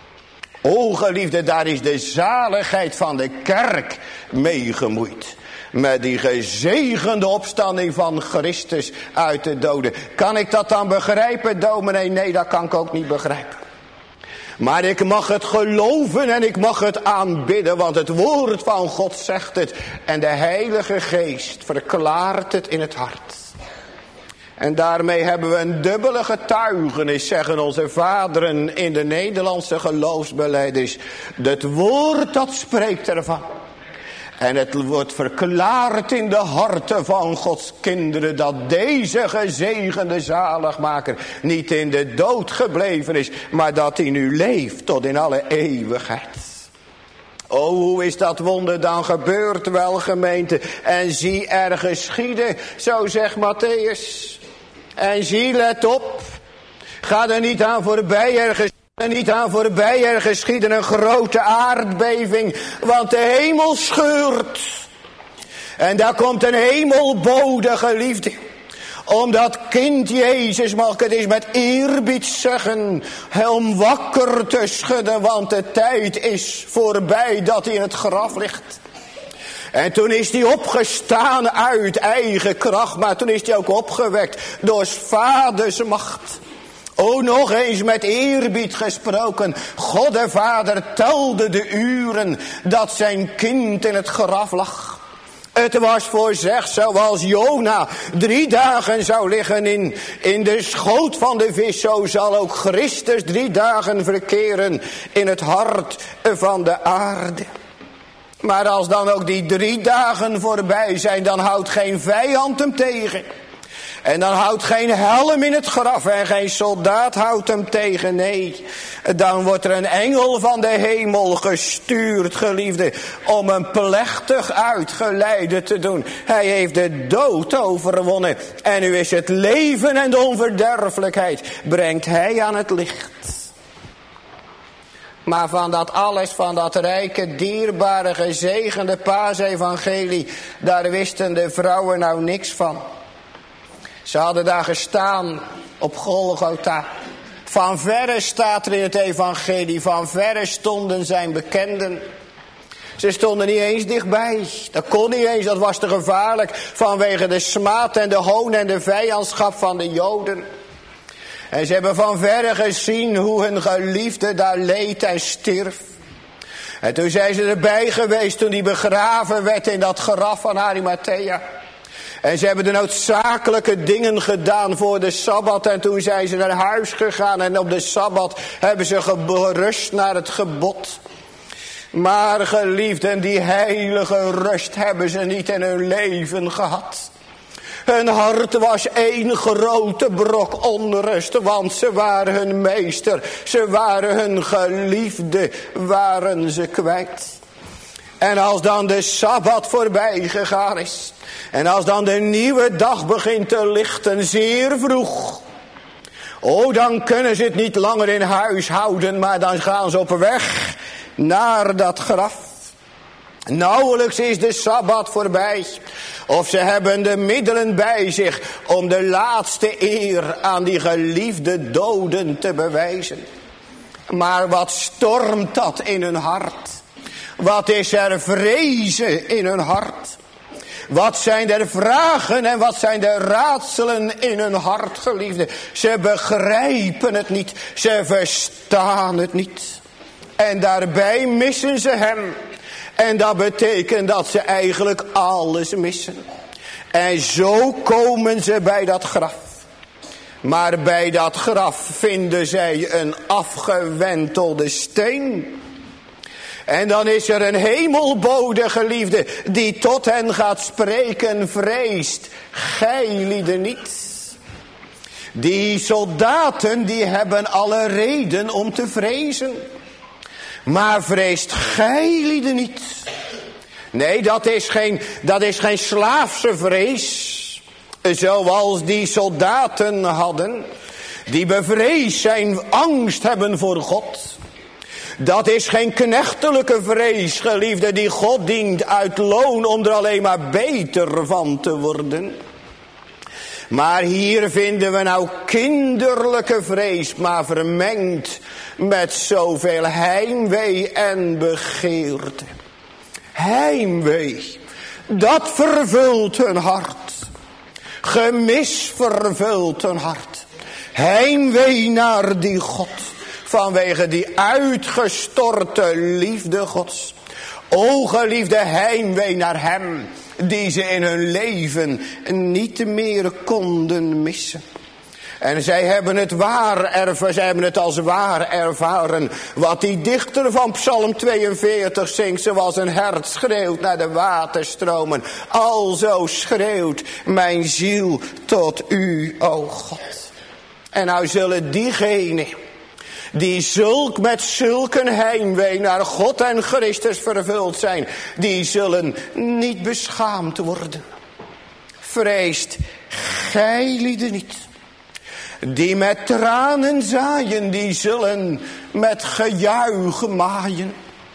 O geliefde, daar is de zaligheid van de kerk mee gemoeid. Met die gezegende opstanding van Christus uit de doden. Kan ik dat dan begrijpen, dominee? Nee, dat kan ik ook niet begrijpen. Maar ik mag het geloven en ik mag het aanbidden, want het woord van God zegt het. En de Heilige Geest verklaart het in het hart. En daarmee hebben we een dubbele getuigenis, zeggen onze vaderen in de Nederlandse geloofsbelijdenis. Het woord dat spreekt ervan. En het wordt verklaard in de harten van Gods kinderen dat deze gezegende zaligmaker niet in de dood gebleven is, maar dat hij nu leeft tot in alle eeuwigheid. O, hoe is dat wonder dan gebeurd, wel gemeente? En zie er geschieden, zo zegt Matthäus. En zie, let op, ga er niet aan voorbij ergens. En niet aan voorbij er geschieden een grote aardbeving, want de hemel scheurt. En daar komt een hemelbode, geliefde. Omdat kind Jezus, mag ik het eens met eerbied zeggen, om wakker te schudden, want de tijd is voorbij dat hij in het graf ligt. En toen is hij opgestaan uit eigen kracht, maar toen is hij ook opgewekt door 's vaders macht. O, nog eens met eerbied gesproken. God de Vader telde de uren dat zijn kind in het graf lag. Het was voorzegd, zoals Jona drie dagen zou liggen in, in de schoot van de vis, zo zal ook Christus drie dagen verkeren in het hart van de aarde. Maar als dan ook die drie dagen voorbij zijn, dan houdt geen vijand hem tegen. En dan houdt geen helm in het graf en geen soldaat houdt hem tegen. Nee, dan wordt er een engel van de hemel gestuurd, geliefde, om een plechtig uitgeleide te doen. Hij heeft de dood overwonnen. En nu is het leven en de onverderfelijkheid, brengt hij aan het licht. Maar van dat alles, van dat rijke, dierbare, gezegende paasevangelie, daar wisten de vrouwen nou niks van. Ze hadden daar gestaan op Golgotha. Van verre staat er in het evangelie, van verre stonden zijn bekenden. Ze stonden niet eens dichtbij. Dat kon niet eens, dat was te gevaarlijk vanwege de smaad en de hoon en de vijandschap van de Joden. En ze hebben van verre gezien hoe hun geliefde daar leed en stierf. En toen zijn ze erbij geweest toen hij begraven werd in dat graf van Arimathea. En ze hebben de noodzakelijke dingen gedaan voor de Sabbat. En toen zijn ze naar huis gegaan. En op de Sabbat hebben ze gerust naar het gebod. Maar geliefden, die heilige rust hebben ze niet in hun leven gehad. Hun hart was één grote brok onrust. Want ze waren hun meester. Ze waren hun geliefde. Waren ze kwijt. En als dan de Sabbat voorbij gegaan is. En als dan de nieuwe dag begint te lichten, zeer vroeg. Oh, dan kunnen ze het niet langer in huis houden, maar dan gaan ze op weg naar dat graf. Nauwelijks is de Sabbat voorbij. Of ze hebben de middelen bij zich om de laatste eer aan die geliefde doden te bewijzen. Maar wat stormt dat in hun hart? Wat is er vrezen in hun hart? Wat zijn er vragen en wat zijn er raadselen in hun hart, geliefde? Ze begrijpen het niet, ze verstaan het niet. En daarbij missen ze hem. En dat betekent dat ze eigenlijk alles missen. En zo komen ze bij dat graf. Maar bij dat graf vinden zij een afgewentelde steen. En dan is er een hemelbode, geliefde, die tot hen gaat spreken, vreest gij lieden niet. Die soldaten, die hebben alle reden om te vrezen. Maar vreest gij lieden niet. Nee, dat is geen, dat is geen slaafse vrees. Zoals die soldaten hadden. Die bevreesd zijn, angst hebben voor God. Dat is geen knechtelijke vrees, geliefde, die God dient uit loon om er alleen maar beter van te worden. Maar hier vinden we nou kinderlijke vrees, maar vermengd met zoveel heimwee en begeerte. Heimwee. Dat vervult hun hart. Gemis vervult hun hart. Heimwee naar die God. Vanwege die uitgestorte liefde Gods. O geliefde, heimwee naar hem. Die ze in hun leven niet meer konden missen. En zij hebben het waar ervaren, zij hebben het als waar ervaren. Wat die dichter van Psalm tweeënveertig zingt, zoals een hert schreeuwt naar de waterstromen. Alzo schreeuwt mijn ziel tot u, o God. En nou zullen diegenen die zulk met zulke heimwee naar God en Christus vervuld zijn, die zullen niet beschaamd worden. Vreest gij lieden niet. Die met tranen zaaien, die zullen met gejuich maaien.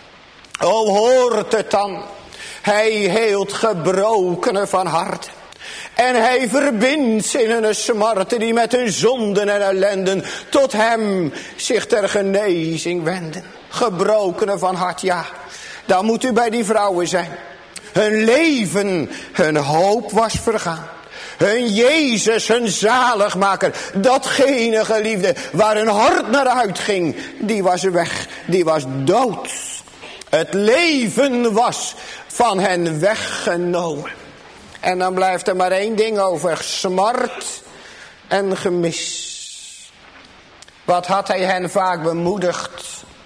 O, hoort het dan. Hij heelt gebrokenen van hart. En hij verbindt in hun smarten die met hun zonden en ellenden tot hem zich ter genezing wenden. Gebrokenen van hart, ja. Dan moet u bij die vrouwen zijn. Hun leven, hun hoop was vergaan. Hun Jezus, hun zaligmaker, datgene geliefde waar hun hart naar uitging, die was weg, die was dood. Het leven was van hen weggenomen. En dan blijft er maar één ding over, smart en gemis. Wat had hij hen vaak bemoedigd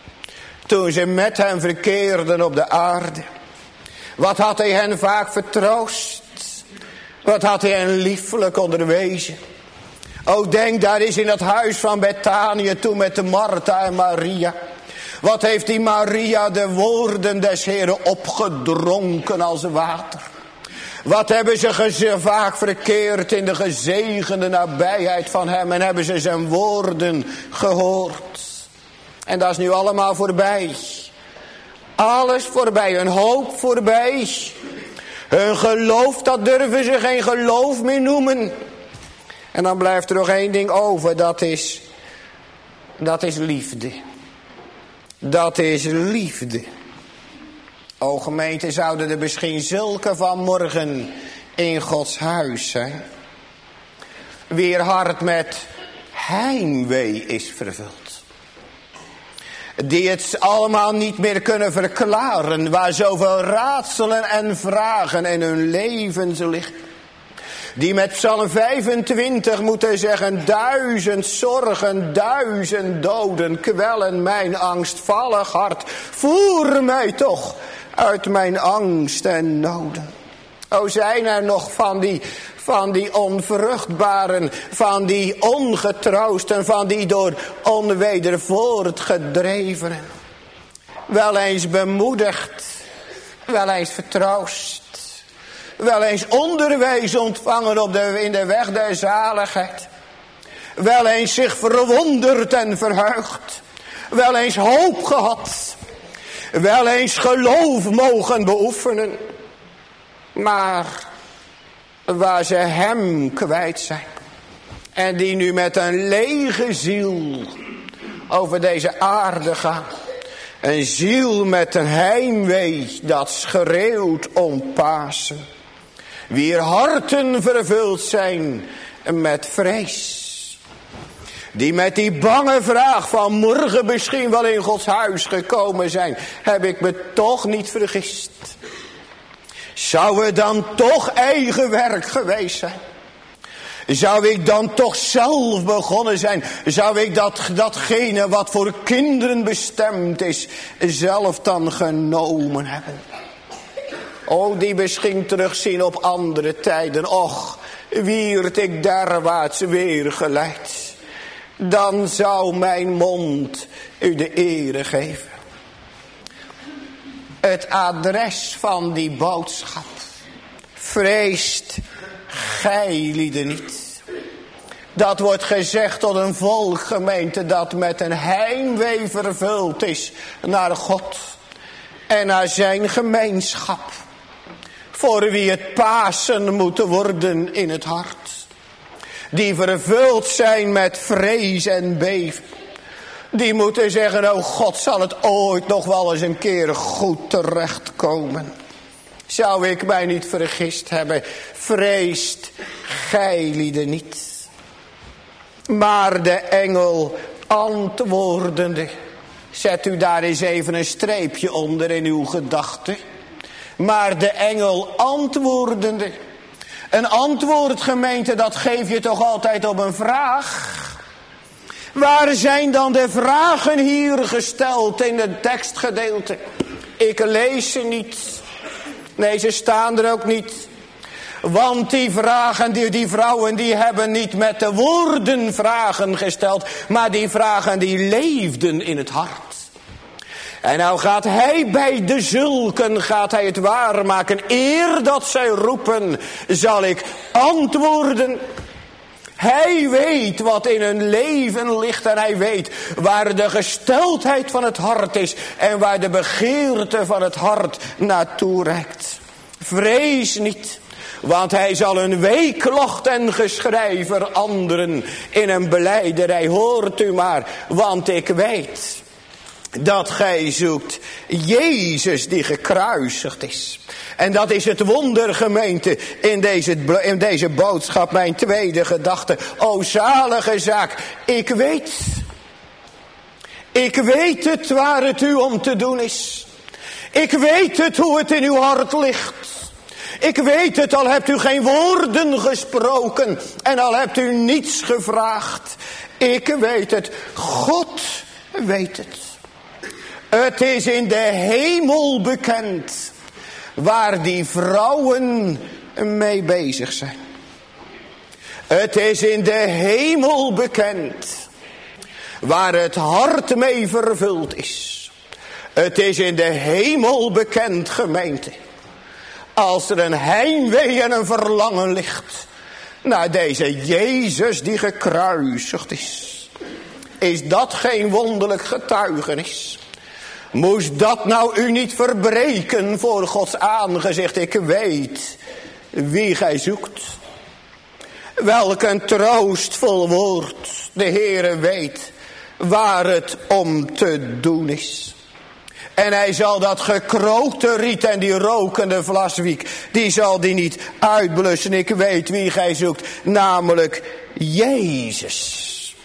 toen ze met hem verkeerden op de aarde. Wat had hij hen vaak vertroost. Wat had hij hen liefelijk onderwezen. O, denk daar eens in dat huis van Betanië toen met de Martha en Maria. Wat heeft die Maria de woorden des Heren opgedronken als water. Wat hebben ze vaak verkeerd in de gezegende nabijheid van hem. En hebben ze zijn woorden gehoord. En dat is nu allemaal voorbij. Alles voorbij, hun hoop voorbij. Hun geloof, dat durven ze geen geloof meer noemen. En dan blijft er nog één ding over, dat is, dat is liefde. Dat is liefde. O gemeente, zouden er misschien zulke vanmorgen in Gods huis zijn. Wier hart met heimwee is vervuld. Die het allemaal niet meer kunnen verklaren. Waar zoveel raadselen en vragen in hun levens liggen. Die met Psalm vijfentwintig moeten zeggen. Duizend zorgen, duizend doden kwellen mijn angstvallig hart. Voer mij toch uit mijn angst en noden. O, zijn er nog van die, van die onvruchtbaren, van die ongetroosten, van die door onweder voortgedrevenen. Wel eens bemoedigd, wel eens vertroost, wel eens onderwijs ontvangen op de, in de weg der zaligheid. Wel eens zich verwonderd en verheugd, wel eens hoop gehad, wel eens geloof mogen beoefenen. Maar waar ze hem kwijt zijn. En die nu met een lege ziel over deze aarde gaan. Een ziel met een heimwee dat schreeuwt om Pasen. Wier harten vervuld zijn met vrees. Die met die bange vraag van morgen misschien wel in Gods huis gekomen zijn. Heb ik me toch niet vergist. Zou het dan toch eigen werk geweest zijn? Zou ik dan toch zelf begonnen zijn? Zou ik dat, datgene wat voor kinderen bestemd is, zelf dan genomen hebben? O, die misschien terugzien op andere tijden. Och, wierd ik derwaarts weer geleid. Dan zou mijn mond u de ere geven. Het adres van die boodschap. Vreest gij lieden niet. Dat wordt gezegd tot een volkgemeente dat met een heimwee vervuld is naar God. En naar zijn gemeenschap. Voor wie het Pasen moet worden in het hart. Die vervuld zijn met vrees en beven. Die moeten zeggen, oh God, zal het ooit nog wel eens een keer goed terechtkomen. Zou ik mij niet vergist hebben, vreest gij lieden niet. Maar de engel antwoordende, zet u daar eens even een streepje onder in uw gedachten. Maar de engel antwoordende. Een antwoord, gemeente, dat geef je toch altijd op een vraag. Waar zijn dan de vragen hier gesteld in het tekstgedeelte? Ik lees ze niet. Nee, ze staan er ook niet. Want die vragen, die, die vrouwen, die hebben niet met de woorden vragen gesteld. Maar die vragen, die leefden in het hart. En nou gaat hij bij de zulken, gaat hij het waarmaken. Eer dat zij roepen, zal ik antwoorden. Hij weet wat in hun leven ligt en hij weet waar de gesteldheid van het hart is en waar de begeerte van het hart naartoe reikt. Vrees niet, want hij zal een weeklacht en geschrei veranderen in een belijderij. Hoort u maar, want ik weet dat gij zoekt Jezus die gekruisigd is. En dat is het wonder, gemeente, in deze, in deze boodschap, mijn tweede gedachte. O zalige zaak, ik weet. Ik weet het waar het u om te doen is. Ik weet het hoe het in uw hart ligt. Ik weet het, al hebt u geen woorden gesproken en al hebt u niets gevraagd. Ik weet het, God weet het. Het is in de hemel bekend waar die vrouwen mee bezig zijn. Het is in de hemel bekend waar het hart mee vervuld is. Het is in de hemel bekend, gemeente, als er een heimwee en een verlangen ligt naar deze Jezus die gekruisigd is. Is dat geen wonderlijk getuigenis? Moest dat nou u niet verbreken voor Gods aangezicht? Ik weet wie gij zoekt. Welk een troostvol woord. De Heere weet waar het om te doen is. En hij zal dat gekrookte riet en die rokende vlaswiek, die zal die niet uitblussen. Ik weet wie gij zoekt, namelijk Jezus.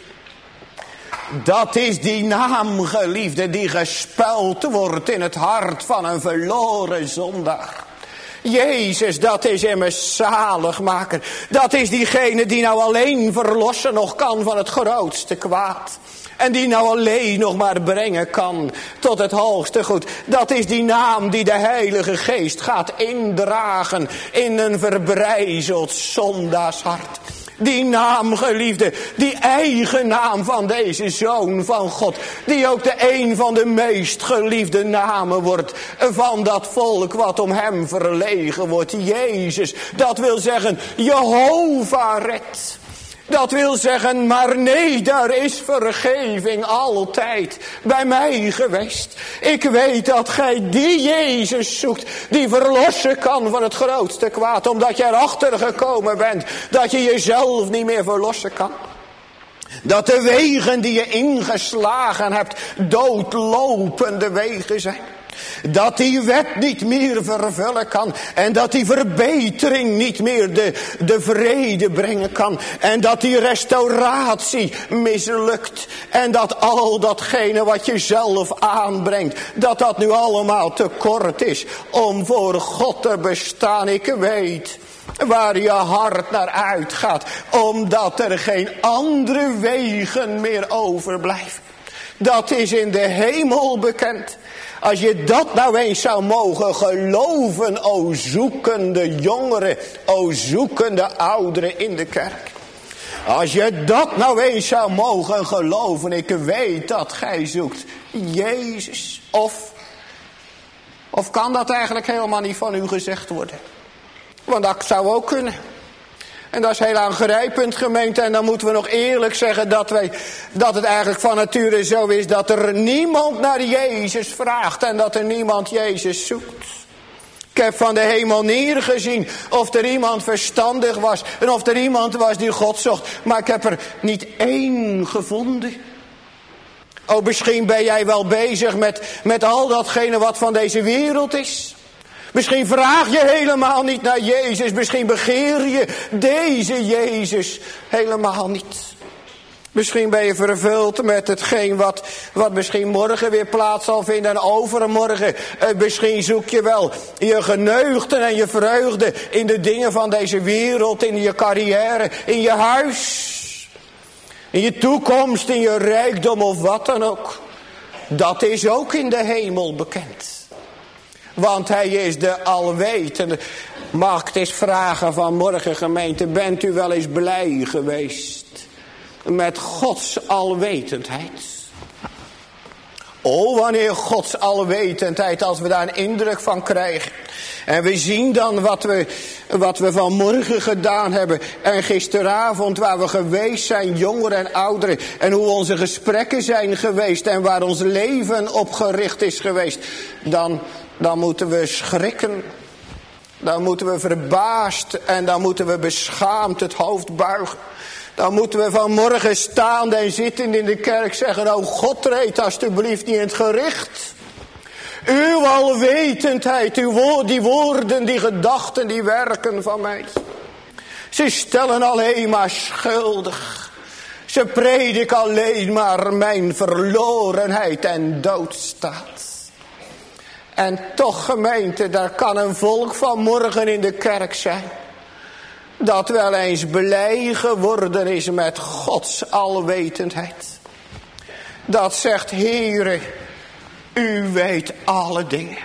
Dat is die naam, geliefde, die gespeld wordt in het hart van een verloren zondaar. Jezus, dat is immers zaligmaker. Dat is diegene die nou alleen verlossen nog kan van het grootste kwaad. En die nou alleen nog maar brengen kan tot het hoogste goed. Dat is die naam die de Heilige Geest gaat indragen in een verbrijzeld zondaarshart. Die naam, geliefde, die eigen naam van deze Zoon van God, die ook de een van de meest geliefde namen wordt van dat volk wat om hem verlegen wordt. Jezus, dat wil zeggen Jehovah redt. Dat wil zeggen, maar nee, daar is vergeving altijd bij mij geweest. Ik weet dat gij die Jezus zoekt, die verlossen kan van het grootste kwaad, omdat je erachter gekomen bent dat je jezelf niet meer verlossen kan. Dat de wegen die je ingeslagen hebt doodlopende wegen zijn. Dat die wet niet meer vervullen kan. En dat die verbetering niet meer de, de vrede brengen kan. En dat die restauratie mislukt. En dat al datgene wat je zelf aanbrengt, dat dat nu allemaal te kort is om voor God te bestaan. Ik weet waar je hart naar uitgaat, omdat er geen andere wegen meer overblijven. Dat is in de hemel bekend. Als je dat nou eens zou mogen geloven, o zoekende jongeren, o zoekende ouderen in de kerk. Als je dat nou eens zou mogen geloven, ik weet dat gij zoekt Jezus. Of, of kan dat eigenlijk helemaal niet van u gezegd worden? Want dat zou ook kunnen. En dat is heel aangrijpend, gemeente. En dan moeten we nog eerlijk zeggen dat, wij, dat het eigenlijk van nature zo is dat er niemand naar Jezus vraagt en dat er niemand Jezus zoekt. Ik heb van de hemel neergezien of er iemand verstandig was en of er iemand was die God zocht. Maar ik heb er niet één gevonden. Oh, misschien ben jij wel bezig met, met al datgene wat van deze wereld is. Misschien vraag je helemaal niet naar Jezus. Misschien begeer je deze Jezus helemaal niet. Misschien ben je vervuld met hetgeen wat, wat misschien morgen weer plaats zal vinden en overmorgen. Eh, misschien zoek je wel je geneugten en je vreugde in de dingen van deze wereld, in je carrière, in je huis. In je toekomst, in je rijkdom of wat dan ook. Dat is ook in de hemel bekend. Want hij is de alwetende. Mag ik eens vragen vanmorgen, gemeente, bent u wel eens blij geweest met Gods alwetendheid? Oh, wanneer Gods alwetendheid, als we daar een indruk van krijgen. En we zien dan wat we, wat we vanmorgen gedaan hebben. En gisteravond waar we geweest zijn, jongeren en ouderen. En hoe onze gesprekken zijn geweest. En waar ons leven op gericht is geweest. Dan, dan moeten we schrikken. Dan moeten we verbaasd en dan moeten we beschaamd het hoofd buigen. Dan moeten we vanmorgen staande en zittend in de kerk zeggen: oh God, treed alstublieft niet in het gericht. Uw alwetendheid, uw woord, die woorden, die gedachten, die werken van mij. Ze stellen alleen maar schuldig. Ze prediken alleen maar mijn verlorenheid en doodstaat. En toch, gemeente, daar kan een volk vanmorgen in de kerk zijn dat wel eens blij geworden is met Gods alwetendheid. Dat zegt: Heere, u weet alle dingen.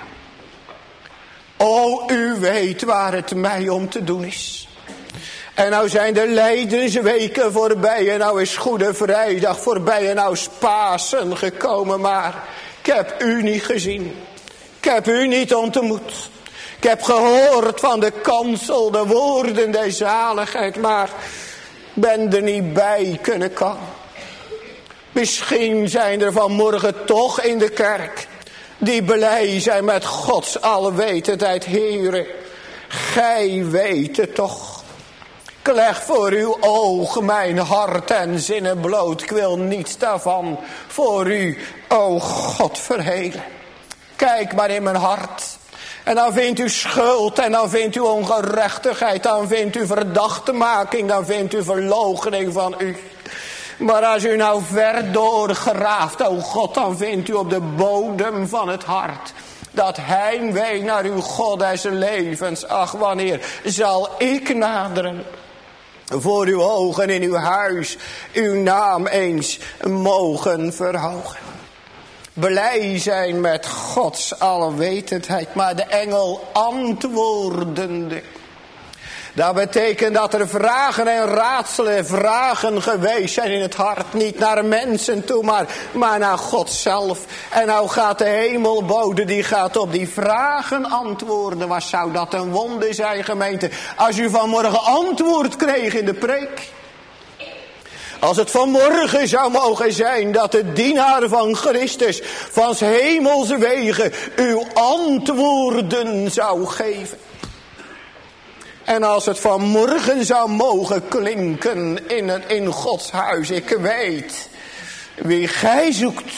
O, u weet waar het mij om te doen is. En nou zijn de lijdensweken voorbij en nou is Goede Vrijdag voorbij en nou is Pasen gekomen, maar ik heb u niet gezien. Ik heb u niet ontmoet. Ik heb gehoord van de kansel, de woorden der zaligheid, maar ben er niet bij kunnen komen. Misschien zijn er vanmorgen toch in de kerk die blij zijn met Gods alwetendheid. Heere, gij weet het toch. Ik leg voor uw oog mijn hart en zinnen bloot. Ik wil niets daarvan voor u, o God, verhelen. Kijk maar in mijn hart. En dan vindt u schuld en dan vindt u ongerechtigheid. Dan vindt u verdachtemaking. Dan vindt u verloochening van u. Maar als u nou ver doorgraaft, o God, dan vindt u op de bodem van het hart dat heimwee naar uw God des levens. Ach, wanneer zal ik naderen, voor uw ogen in uw huis uw naam eens mogen verhogen. Blij zijn met Gods alwetendheid, maar de engel antwoordende. Dat betekent dat er vragen en raadselen, vragen geweest zijn in het hart. Niet naar mensen toe, maar, maar naar God zelf. En nou gaat de hemelbode, die gaat op die vragen antwoorden. Wat zou dat een wonder zijn, gemeente, als u vanmorgen antwoord kreeg in de preek. Als het vanmorgen zou mogen zijn dat de dienaar van Christus van 's hemels wegen uw antwoorden zou geven. En als het vanmorgen zou mogen klinken in, het, in Gods huis. Ik weet wie gij zoekt.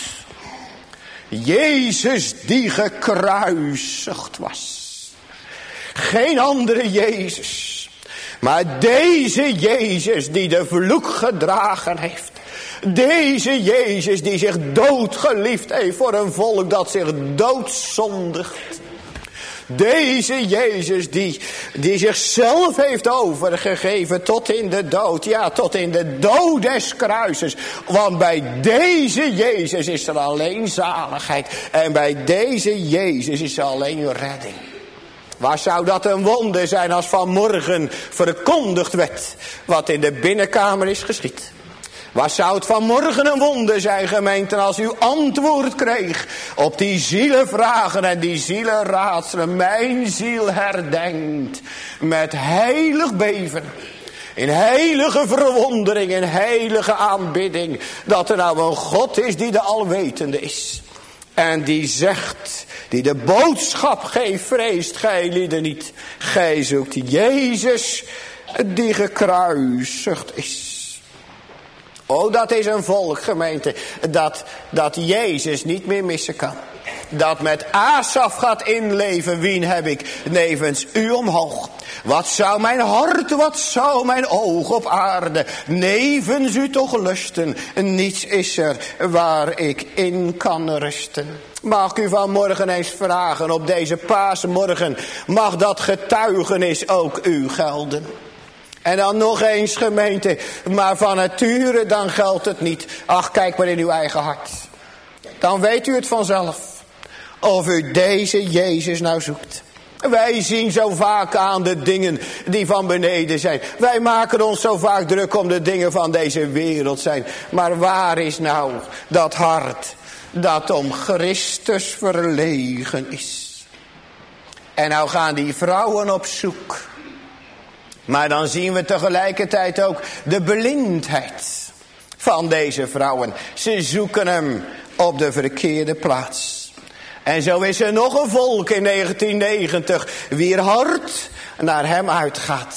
Jezus die gekruisigd was. Geen andere Jezus. Maar deze Jezus die de vloek gedragen heeft. Deze Jezus die zich doodgeliefd heeft voor een volk dat zich doodzondigt. Deze Jezus die, die zichzelf heeft overgegeven tot in de dood. Ja, tot in de dood des kruises. Want bij deze Jezus is er alleen zaligheid. En bij deze Jezus is er alleen redding. Waar zou dat een wonder zijn als vanmorgen verkondigd werd wat in de binnenkamer is geschied. Waar zou het vanmorgen een wonder zijn, gemeente, als u antwoord kreeg op die zielenvragen en die zielenraadselen. Mijn ziel herdenkt met heilig beven, in heilige verwondering, in heilige aanbidding, dat er nou een God is die de alwetende is. En die zegt, die de boodschap geeft, vreest gij lieden niet. Gij zoekt Jezus die gekruisigd is. Oh, dat is een volk, gemeente, dat, dat Jezus niet meer missen kan. Dat met Asaf gaat inleven, wien heb ik nevens u omhoog. Wat zou mijn hart, wat zou mijn oog op aarde nevens u toch lusten. Niets is er waar ik in kan rusten. Mag ik u vanmorgen eens vragen op deze paasmorgen, mag dat getuigenis ook u gelden? En dan nog eens, gemeente, maar van nature dan geldt het niet. Ach, kijk maar in uw eigen hart. Dan weet u het vanzelf. Of u deze Jezus nou zoekt. Wij zien zo vaak aan de dingen die van beneden zijn. Wij maken ons zo vaak druk om de dingen van deze wereld zijn. Maar waar is nou dat hart dat om Christus verlegen is? En nou gaan die vrouwen op zoek. Maar dan zien we tegelijkertijd ook de blindheid van deze vrouwen. Ze zoeken hem op de verkeerde plaats. En zo is er nog een volk in negentien negentig wier hart naar hem uitgaat.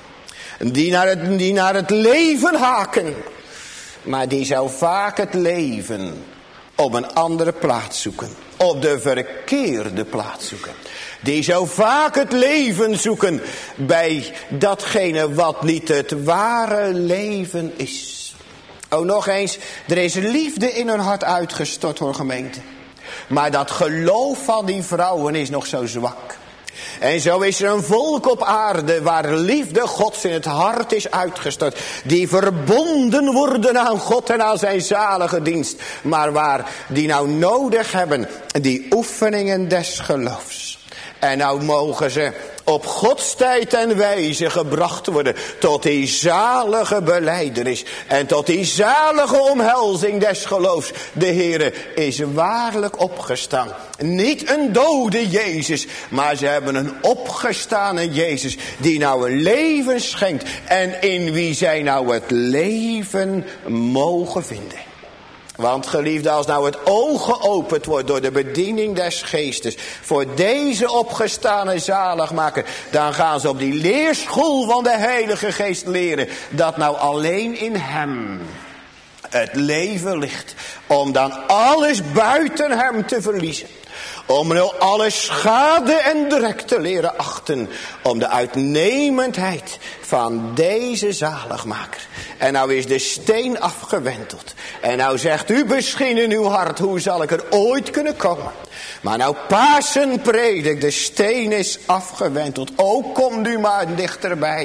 Die naar het, die naar het leven haken. Maar die zo vaak het leven op een andere plaats zoeken. Op de verkeerde plaats zoeken. Die zo vaak het leven zoeken bij datgene wat niet het ware leven is. Oh, nog eens, er is liefde in hun hart uitgestort, hoor, gemeente. Maar dat geloof van die vrouwen is nog zo zwak. En zo is er een volk op aarde waar liefde Gods in het hart is uitgestort. Die verbonden worden aan God en aan zijn zalige dienst. Maar waar die nou nodig hebben, die oefeningen des geloofs. En nou mogen ze op Gods tijd en wijze gebracht worden tot die zalige belijdenis. En tot die zalige omhelzing des geloofs. De Heere is waarlijk opgestaan. Niet een dode Jezus, maar ze hebben een opgestane Jezus die nou een leven schenkt. En in wie zij nou het leven mogen vinden. Want geliefde, als nou het oog geopend wordt door de bediening des geestes voor deze opgestane zaligmaker, dan gaan ze op die leerschool van de Heilige Geest leren dat nou alleen in hem het leven ligt. Om dan alles buiten hem te verliezen. Om nou alle schade en drek te leren achten. Om de uitnemendheid van deze zaligmaker. En nou is de steen afgewenteld. En nou zegt u misschien in uw hart, hoe zal ik er ooit kunnen komen? Maar nou Pasen predik, de steen is afgewenteld. O, kom nu maar dichterbij.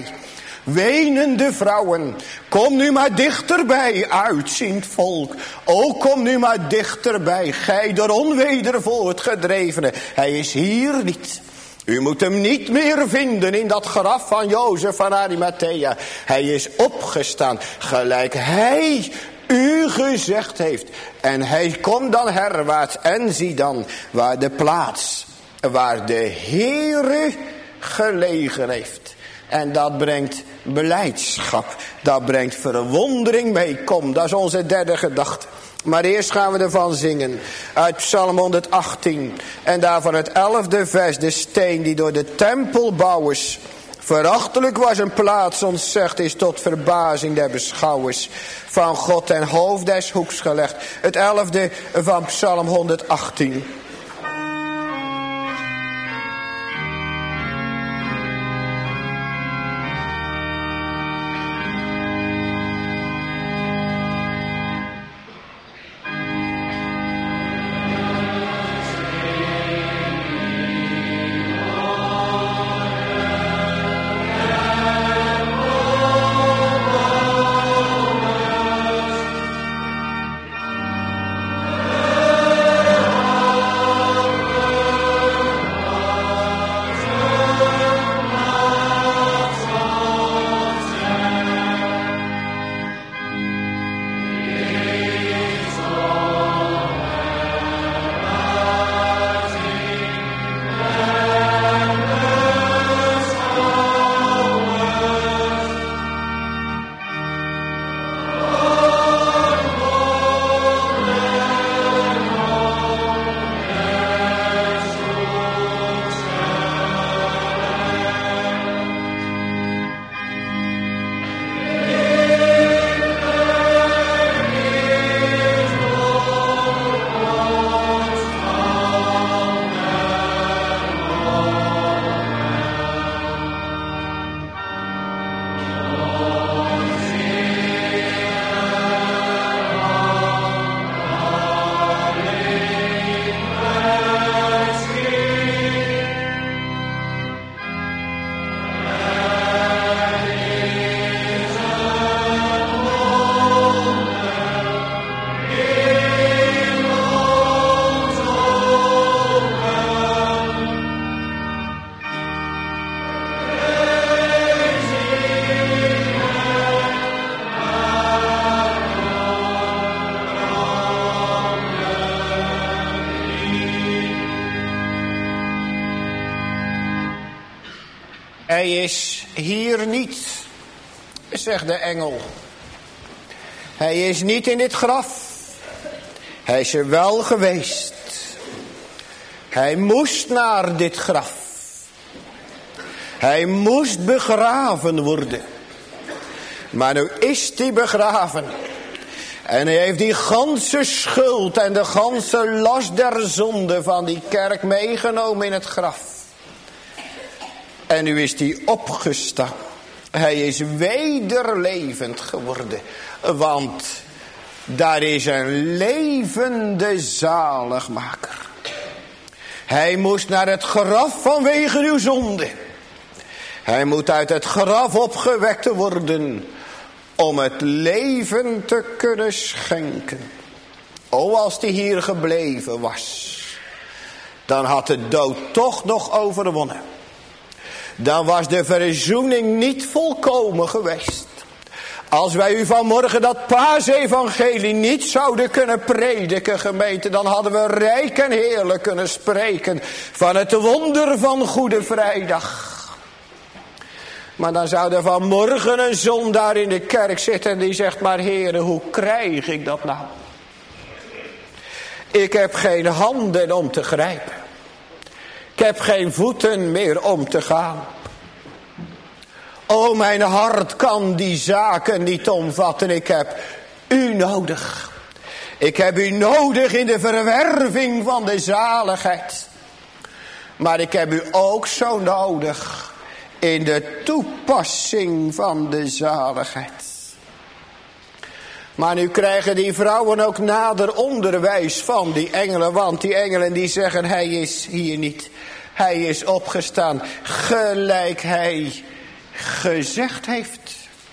Wenende vrouwen, kom nu maar dichterbij, uitziend volk. O, kom nu maar dichterbij, gij door onweder voortgedrevene. Hij is hier niet. U moet hem niet meer vinden in dat graf van Jozef van Arimathea. Hij is opgestaan, gelijk hij u gezegd heeft. En hij komt dan herwaarts en zie dan waar de plaats, waar de Heere gelegen heeft. En dat brengt belijdschap. Dat brengt verwondering mee. Kom, dat is onze derde gedachte. Maar eerst gaan we ervan zingen. Uit Psalm honderdachttien. En daarvan het elfde vers. De steen die door de tempelbouwers verachtelijk was een plaats ontzegd is tot verbazing der beschouwers. Van God ten hoofd des hoeks gelegd. Het elfde van Psalm honderdachttien. Hij is hier niet, zegt de engel. Hij is niet in dit graf. Hij is er wel geweest. Hij moest naar dit graf. Hij moest begraven worden. Maar nu is hij begraven. En hij heeft die ganse schuld en de ganse last der zonde van die kerk meegenomen in het graf. En nu is hij opgestaan. Hij is wederlevend geworden. Want daar is een levende zaligmaker. Hij moest naar het graf vanwege uw zonde. Hij moet uit het graf opgewekt worden om het leven te kunnen schenken. O, als hij hier gebleven was, dan had de dood toch nog overwonnen. Dan was de verzoening niet volkomen geweest. Als wij u vanmorgen dat paasevangelie niet zouden kunnen prediken, gemeente, dan hadden we rijk en heerlijk kunnen spreken van het wonder van Goede Vrijdag. Maar dan zou er vanmorgen een zondaar in de kerk zitten en die zegt, maar heren, hoe krijg ik dat nou? Ik heb geen handen om te grijpen. Ik heb geen voeten meer om te gaan. O, mijn hart kan die zaken niet omvatten. Ik heb u nodig. Ik heb u nodig in de verwerving van de zaligheid. Maar ik heb u ook zo nodig in de toepassing van de zaligheid. Maar nu krijgen die vrouwen ook nader onderwijs van die engelen. Want die engelen die zeggen, hij is hier niet. Hij is opgestaan gelijk hij gezegd heeft.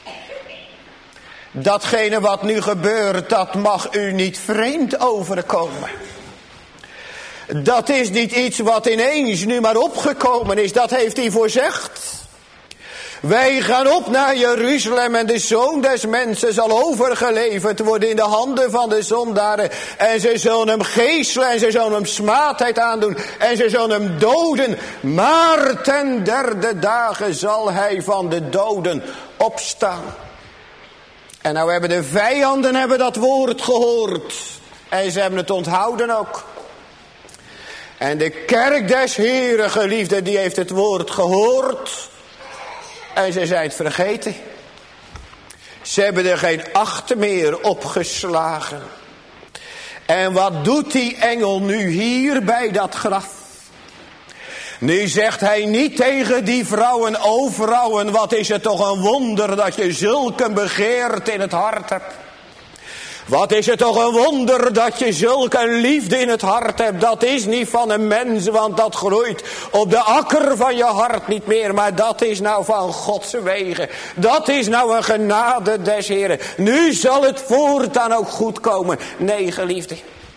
Datgene wat nu gebeurt, dat mag u niet vreemd overkomen. Dat is niet iets wat ineens nu maar opgekomen is. Dat heeft hij voorzegd. Wij gaan op naar Jeruzalem en de Zoon des Mensen zal overgeleverd worden in de handen van de zondaren. En ze zullen hem geeselen en ze zullen hem smaadheid aandoen en ze zullen hem doden. Maar ten derde dagen zal hij van de doden opstaan. En nou hebben de vijanden hebben dat woord gehoord. En ze hebben het onthouden ook. En de kerk des Heren, geliefde, die heeft het woord gehoord. En ze zijn het vergeten. Ze hebben er geen acht meer op geslagen. En wat doet die engel nu hier bij dat graf? Nu zegt hij niet tegen die vrouwen, o vrouwen, wat is het toch een wonder dat je zulke begeerte in het hart hebt. Wat is het toch een wonder dat je zulke liefde in het hart hebt. Dat is niet van een mens, want dat groeit op de akker van je hart niet meer. Maar dat is nou van Gods wegen. Dat is nou een genade des Heren. Nu zal het voortaan ook goed komen. Nee, geliefde.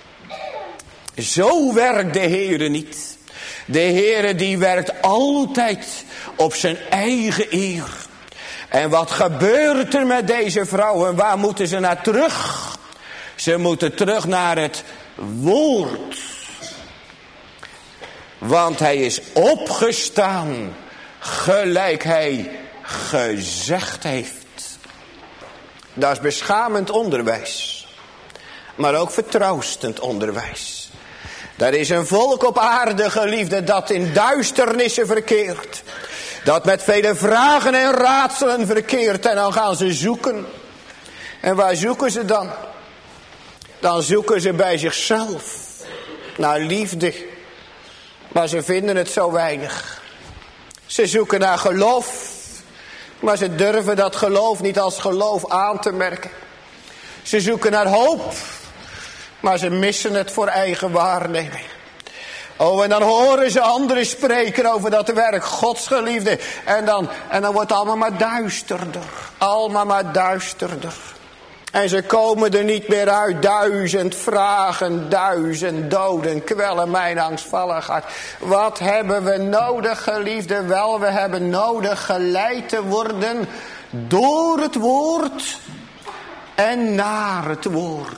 Zo werkt de Heere niet. De Heere die werkt altijd op zijn eigen eer. En wat gebeurt er met deze vrouwen? Waar moeten ze naar terug? Ze moeten terug naar het woord. Want hij is opgestaan gelijk hij gezegd heeft. Dat is beschamend onderwijs. Maar ook vertroostend onderwijs. Daar is een volk op aarde, geliefde, dat in duisternissen verkeert. Dat met vele vragen en raadselen verkeert. En dan gaan ze zoeken. En waar zoeken ze dan? Dan zoeken ze bij zichzelf. Naar liefde. Maar ze vinden het zo weinig. Ze zoeken naar geloof. Maar ze durven dat geloof niet als geloof aan te merken. Ze zoeken naar hoop. Maar ze missen het voor eigen waarneming. Oh, en dan horen ze anderen spreken over dat werk Gods, geliefde. En dan, en dan wordt het allemaal maar duisterder. Allemaal maar duisterder. En ze komen er niet meer uit. Duizend vragen, duizend doden kwellen mijn angstvallig hart. Wat hebben we nodig, geliefde? Wel, we hebben nodig geleid te worden door het woord en naar het woord.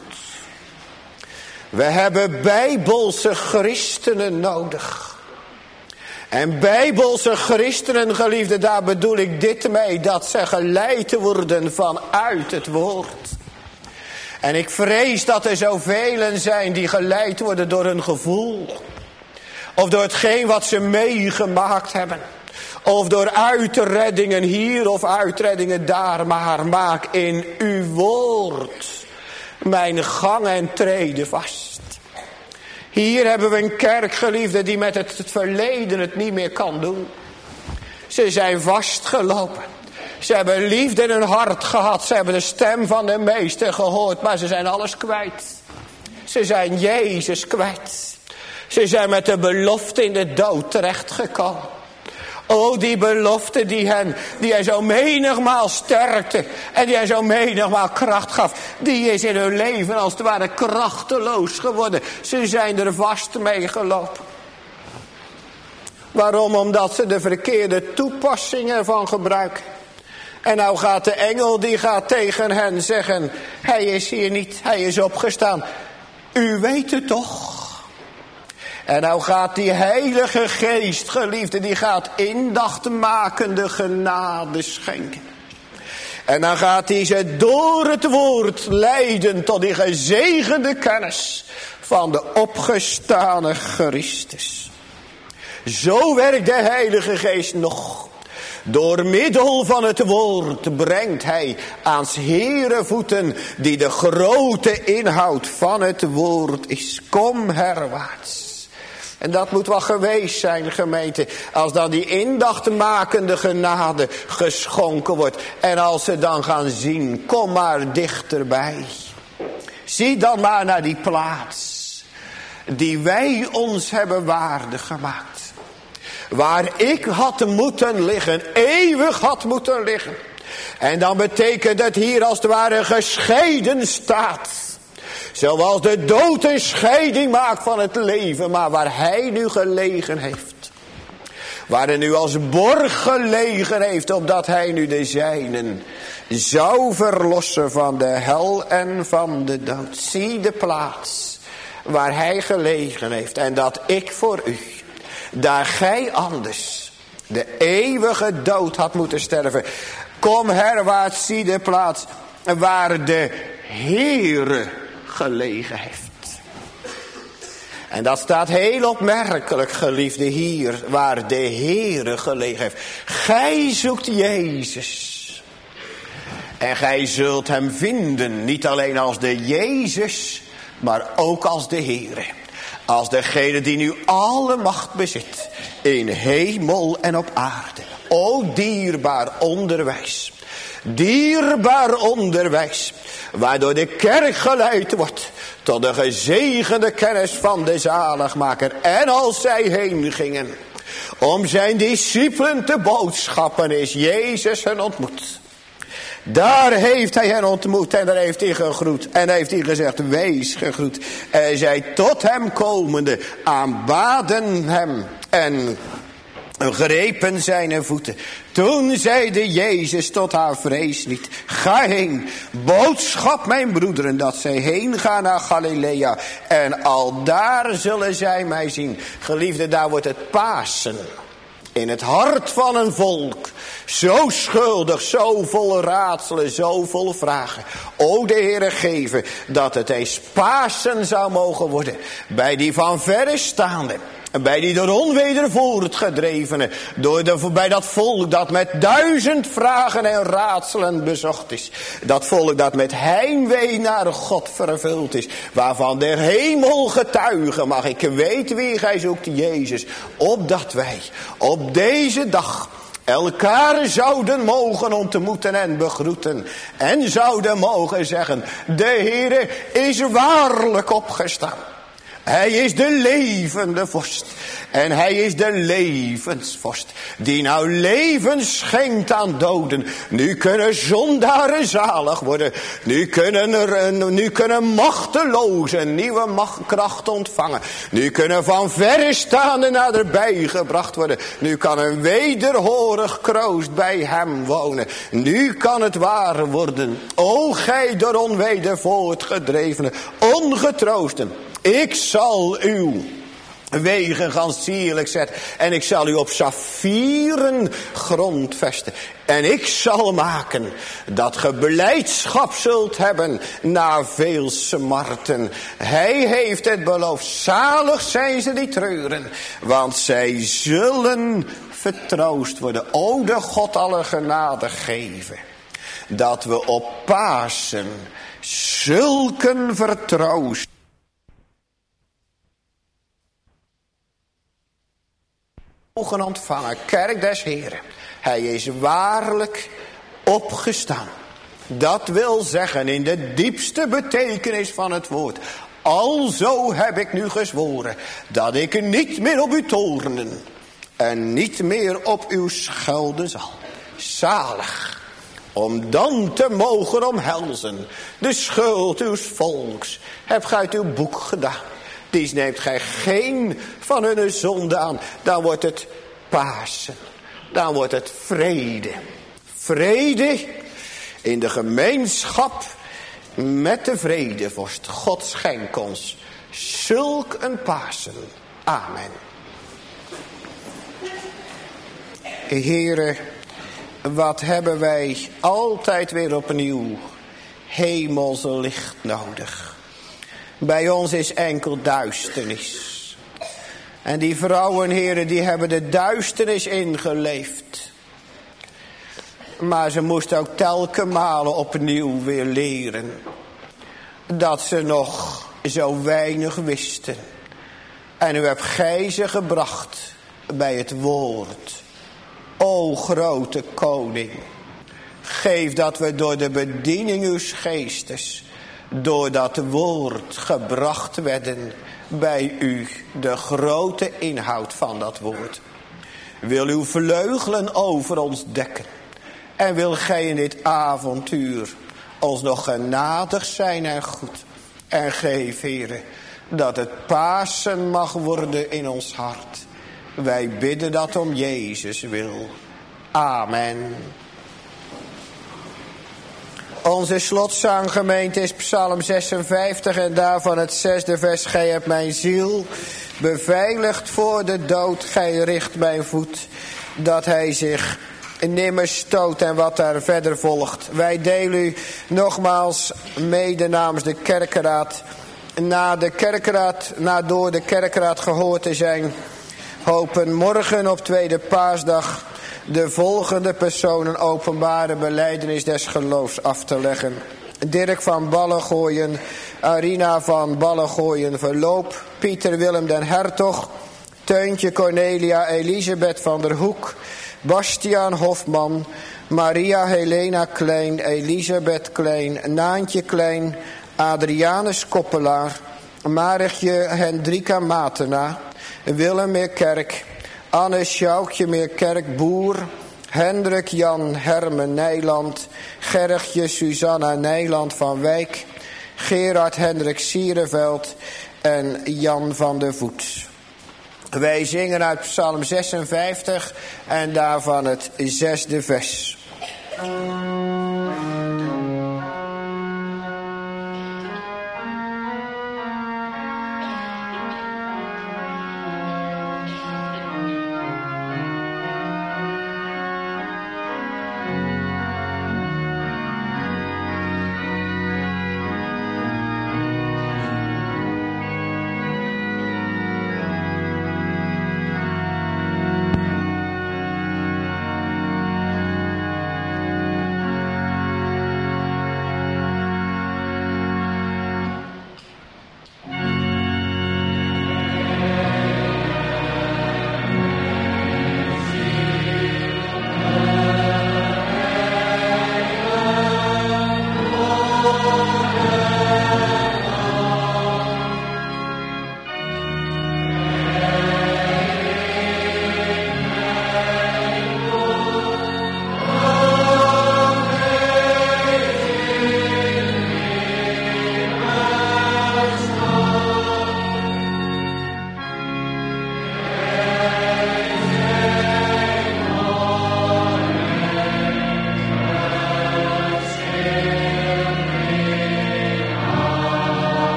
We hebben bijbelse christenen nodig. En bijbelse christenen, geliefden, daar bedoel ik dit mee, dat ze geleid worden vanuit het woord. En ik vrees dat er zoveel zijn die geleid worden door hun gevoel. Of door hetgeen wat ze meegemaakt hebben. Of door uitreddingen hier of uitreddingen daar. Maar maak in uw woord mijn gang en treden vast. Hier hebben we een kerk, geliefde, die met het verleden het niet meer kan doen. Ze zijn vastgelopen. Ze hebben liefde in hun hart gehad. Ze hebben de stem van de meester gehoord. Maar ze zijn alles kwijt. Ze zijn Jezus kwijt. Ze zijn met de belofte in de dood terechtgekomen. O, die belofte die hen, die hen zo menigmaal sterkte. En die hen zo menigmaal kracht gaf. Die is in hun leven als het ware krachteloos geworden. Ze zijn er vast mee gelopen. Waarom? Omdat ze de verkeerde toepassing ervan gebruiken. En nou gaat de engel, die gaat tegen hen zeggen. Hij is hier niet, hij is opgestaan. U weet het toch? En nou gaat die heilige geest, geliefde, die gaat indachtenmakende genade schenken. En dan gaat hij ze door het woord leiden tot die gezegende kennis van de opgestane Christus. Zo werkt de heilige geest nog. Door middel van het woord brengt hij aan 's Heere voeten die de grote inhoud van het woord is. Kom herwaarts. En dat moet wel geweest zijn, gemeente, als dan die indachtenmakende genade geschonken wordt. En als ze dan gaan zien, kom maar dichterbij. Zie dan maar naar die plaats die wij ons hebben waardig gemaakt. Waar ik had moeten liggen, eeuwig had moeten liggen. En dan betekent het hier als het ware gescheiden staat. Zoals de dood een scheiding maakt van het leven, maar waar hij nu gelegen heeft. Waar hij nu als borg gelegen heeft, opdat hij nu de zijnen zou verlossen van de hel en van de dood. Zie de plaats waar hij gelegen heeft en dat ik voor u, daar gij anders de eeuwige dood had moeten sterven. Kom herwaarts, zie de plaats waar de Heere gelegen heeft. En dat staat heel opmerkelijk, geliefde, hier waar de Heere gelegen heeft. Gij zoekt Jezus. En gij zult hem vinden, niet alleen als de Jezus, maar ook als de Heere. Als degene die nu alle macht bezit, in hemel en op aarde. O dierbaar onderwijs. Dierbaar onderwijs. Waardoor de kerk geleid wordt tot de gezegende kennis van de zaligmaker. En als zij heen gingen om zijn discipelen te boodschappen, is Jezus hen ontmoet. Daar heeft hij hen ontmoet en daar heeft hij gegroet. En heeft hij gezegd, wees gegroet. En zij tot hem komende aanbaden hem en grepen zijn voeten. Toen zeide Jezus tot haar, vrees niet, ga heen, boodschap mijn broederen dat zij heen gaan naar Galilea. En al daar zullen zij mij zien. Geliefde, daar wordt het Pasen. In het hart van een volk. Zo schuldig, zo vol raadselen, zo vol vragen. O de Heere geven dat het eens Pasen zou mogen worden. Bij die van verre staande. Bij die door onweder voortgedrevenen. Door de, bij dat volk dat met duizend vragen en raadselen bezocht is. Dat volk dat met heimwee naar God vervuld is. Waarvan de hemel getuigen mag. Ik weet wie gij zoekt, Jezus. Opdat wij op deze dag elkaar zouden mogen ontmoeten en begroeten. En zouden mogen zeggen, de Heere is waarlijk opgestaan. Hij is de levende vorst. En hij is de levensvorst. Die nou leven schenkt aan doden. Nu kunnen zondaren zalig worden. Nu kunnen, er, nu kunnen machtelozen nieuwe macht, kracht ontvangen. Nu kunnen van verre staanden naderbij gebracht worden. Nu kan een wederhorig kroost bij hem wonen. Nu kan het waar worden. O gij door onweder voortgedrevenen, ongetroosten. Ik zal uw wegen gaan sierlijk zetten. En ik zal u op saffieren grond vesten. En ik zal maken dat ge blijdschap zult hebben na veel smarten. Hij heeft het beloofd. Zalig zijn ze die treuren. Want zij zullen vertroost worden. O de God alle genade geven. Dat we op Pasen zulken vertroost. Mogen ontvangen, kerk des Heren. Hij is waarlijk opgestaan. Dat wil zeggen in de diepste betekenis van het woord. Alzo heb ik nu gezworen dat ik niet meer op u toornen en niet meer op uw schelden zal. Zalig, om dan te mogen omhelzen de schuld uws volks. Hebt gij uit uw boek gedaan. Die neemt gij geen van hun zonde aan. Dan wordt het Pasen. Dan wordt het vrede. Vrede in de gemeenschap met de vredevorst. God schenk ons zulk een Pasen. Amen. Heere, wat hebben wij altijd weer opnieuw hemelse licht nodig. Bij ons is enkel duisternis. En die vrouwen, heren, die hebben de duisternis ingeleefd. Maar ze moesten ook telke malen opnieuw weer leren. Dat ze nog zo weinig wisten. En u hebt gij ze gebracht bij het woord. O grote koning. Geef dat we door de bediening uw geestes, door dat woord gebracht werden bij u, de grote inhoud van dat woord. Wil uw vleugelen over ons dekken. En wil gij in dit avontuur ons nog genadig zijn en goed. En geef, Heere, dat het Pasen mag worden in ons hart. Wij bidden dat om Jezus wil. Amen. Onze slotzanggemeente is Psalm zesenvijftig en daarvan het zesde vers. Gij hebt mijn ziel beveiligd voor de dood. Gij richt mijn voet dat hij zich nimmer stoot. En wat daar verder volgt. Wij delen u nogmaals mede namens de kerkenraad. Na de kerkenraad, na door de kerkenraad gehoord te zijn, hopen morgen op tweede paasdag de volgende personen openbare belijdenis des geloofs af te leggen. Dirk van Ballengooien, Arina van Ballengooien Verloop, Pieter Willem den Hertog, Teuntje Cornelia Elisabeth van der Hoek, Bastiaan Hofman, Maria Helena Klein, Elisabeth Klein, Naantje Klein, Adrianus Koppelaar, Marichtje Hendrika Matena, Willem Meerkerk, Anne Sjoukje Meerkerk Boer, Hendrik Jan Hermen Nijland, Gerritje Susanna Nijland van Wijk, Gerard Hendrik Sierenveld en Jan van der Voet. Wij zingen uit Psalm zesenvijftig en daarvan het zesde vers.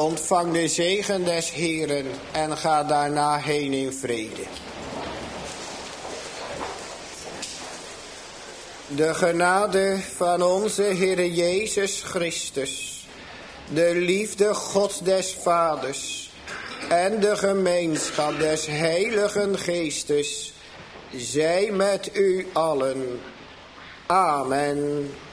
Ontvang de zegen des Heeren en ga daarna heen in vrede. De genade van onze Heere Jezus Christus, de liefde God des Vaders en de gemeenschap des Heiligen Geestes, zij met u allen. Amen.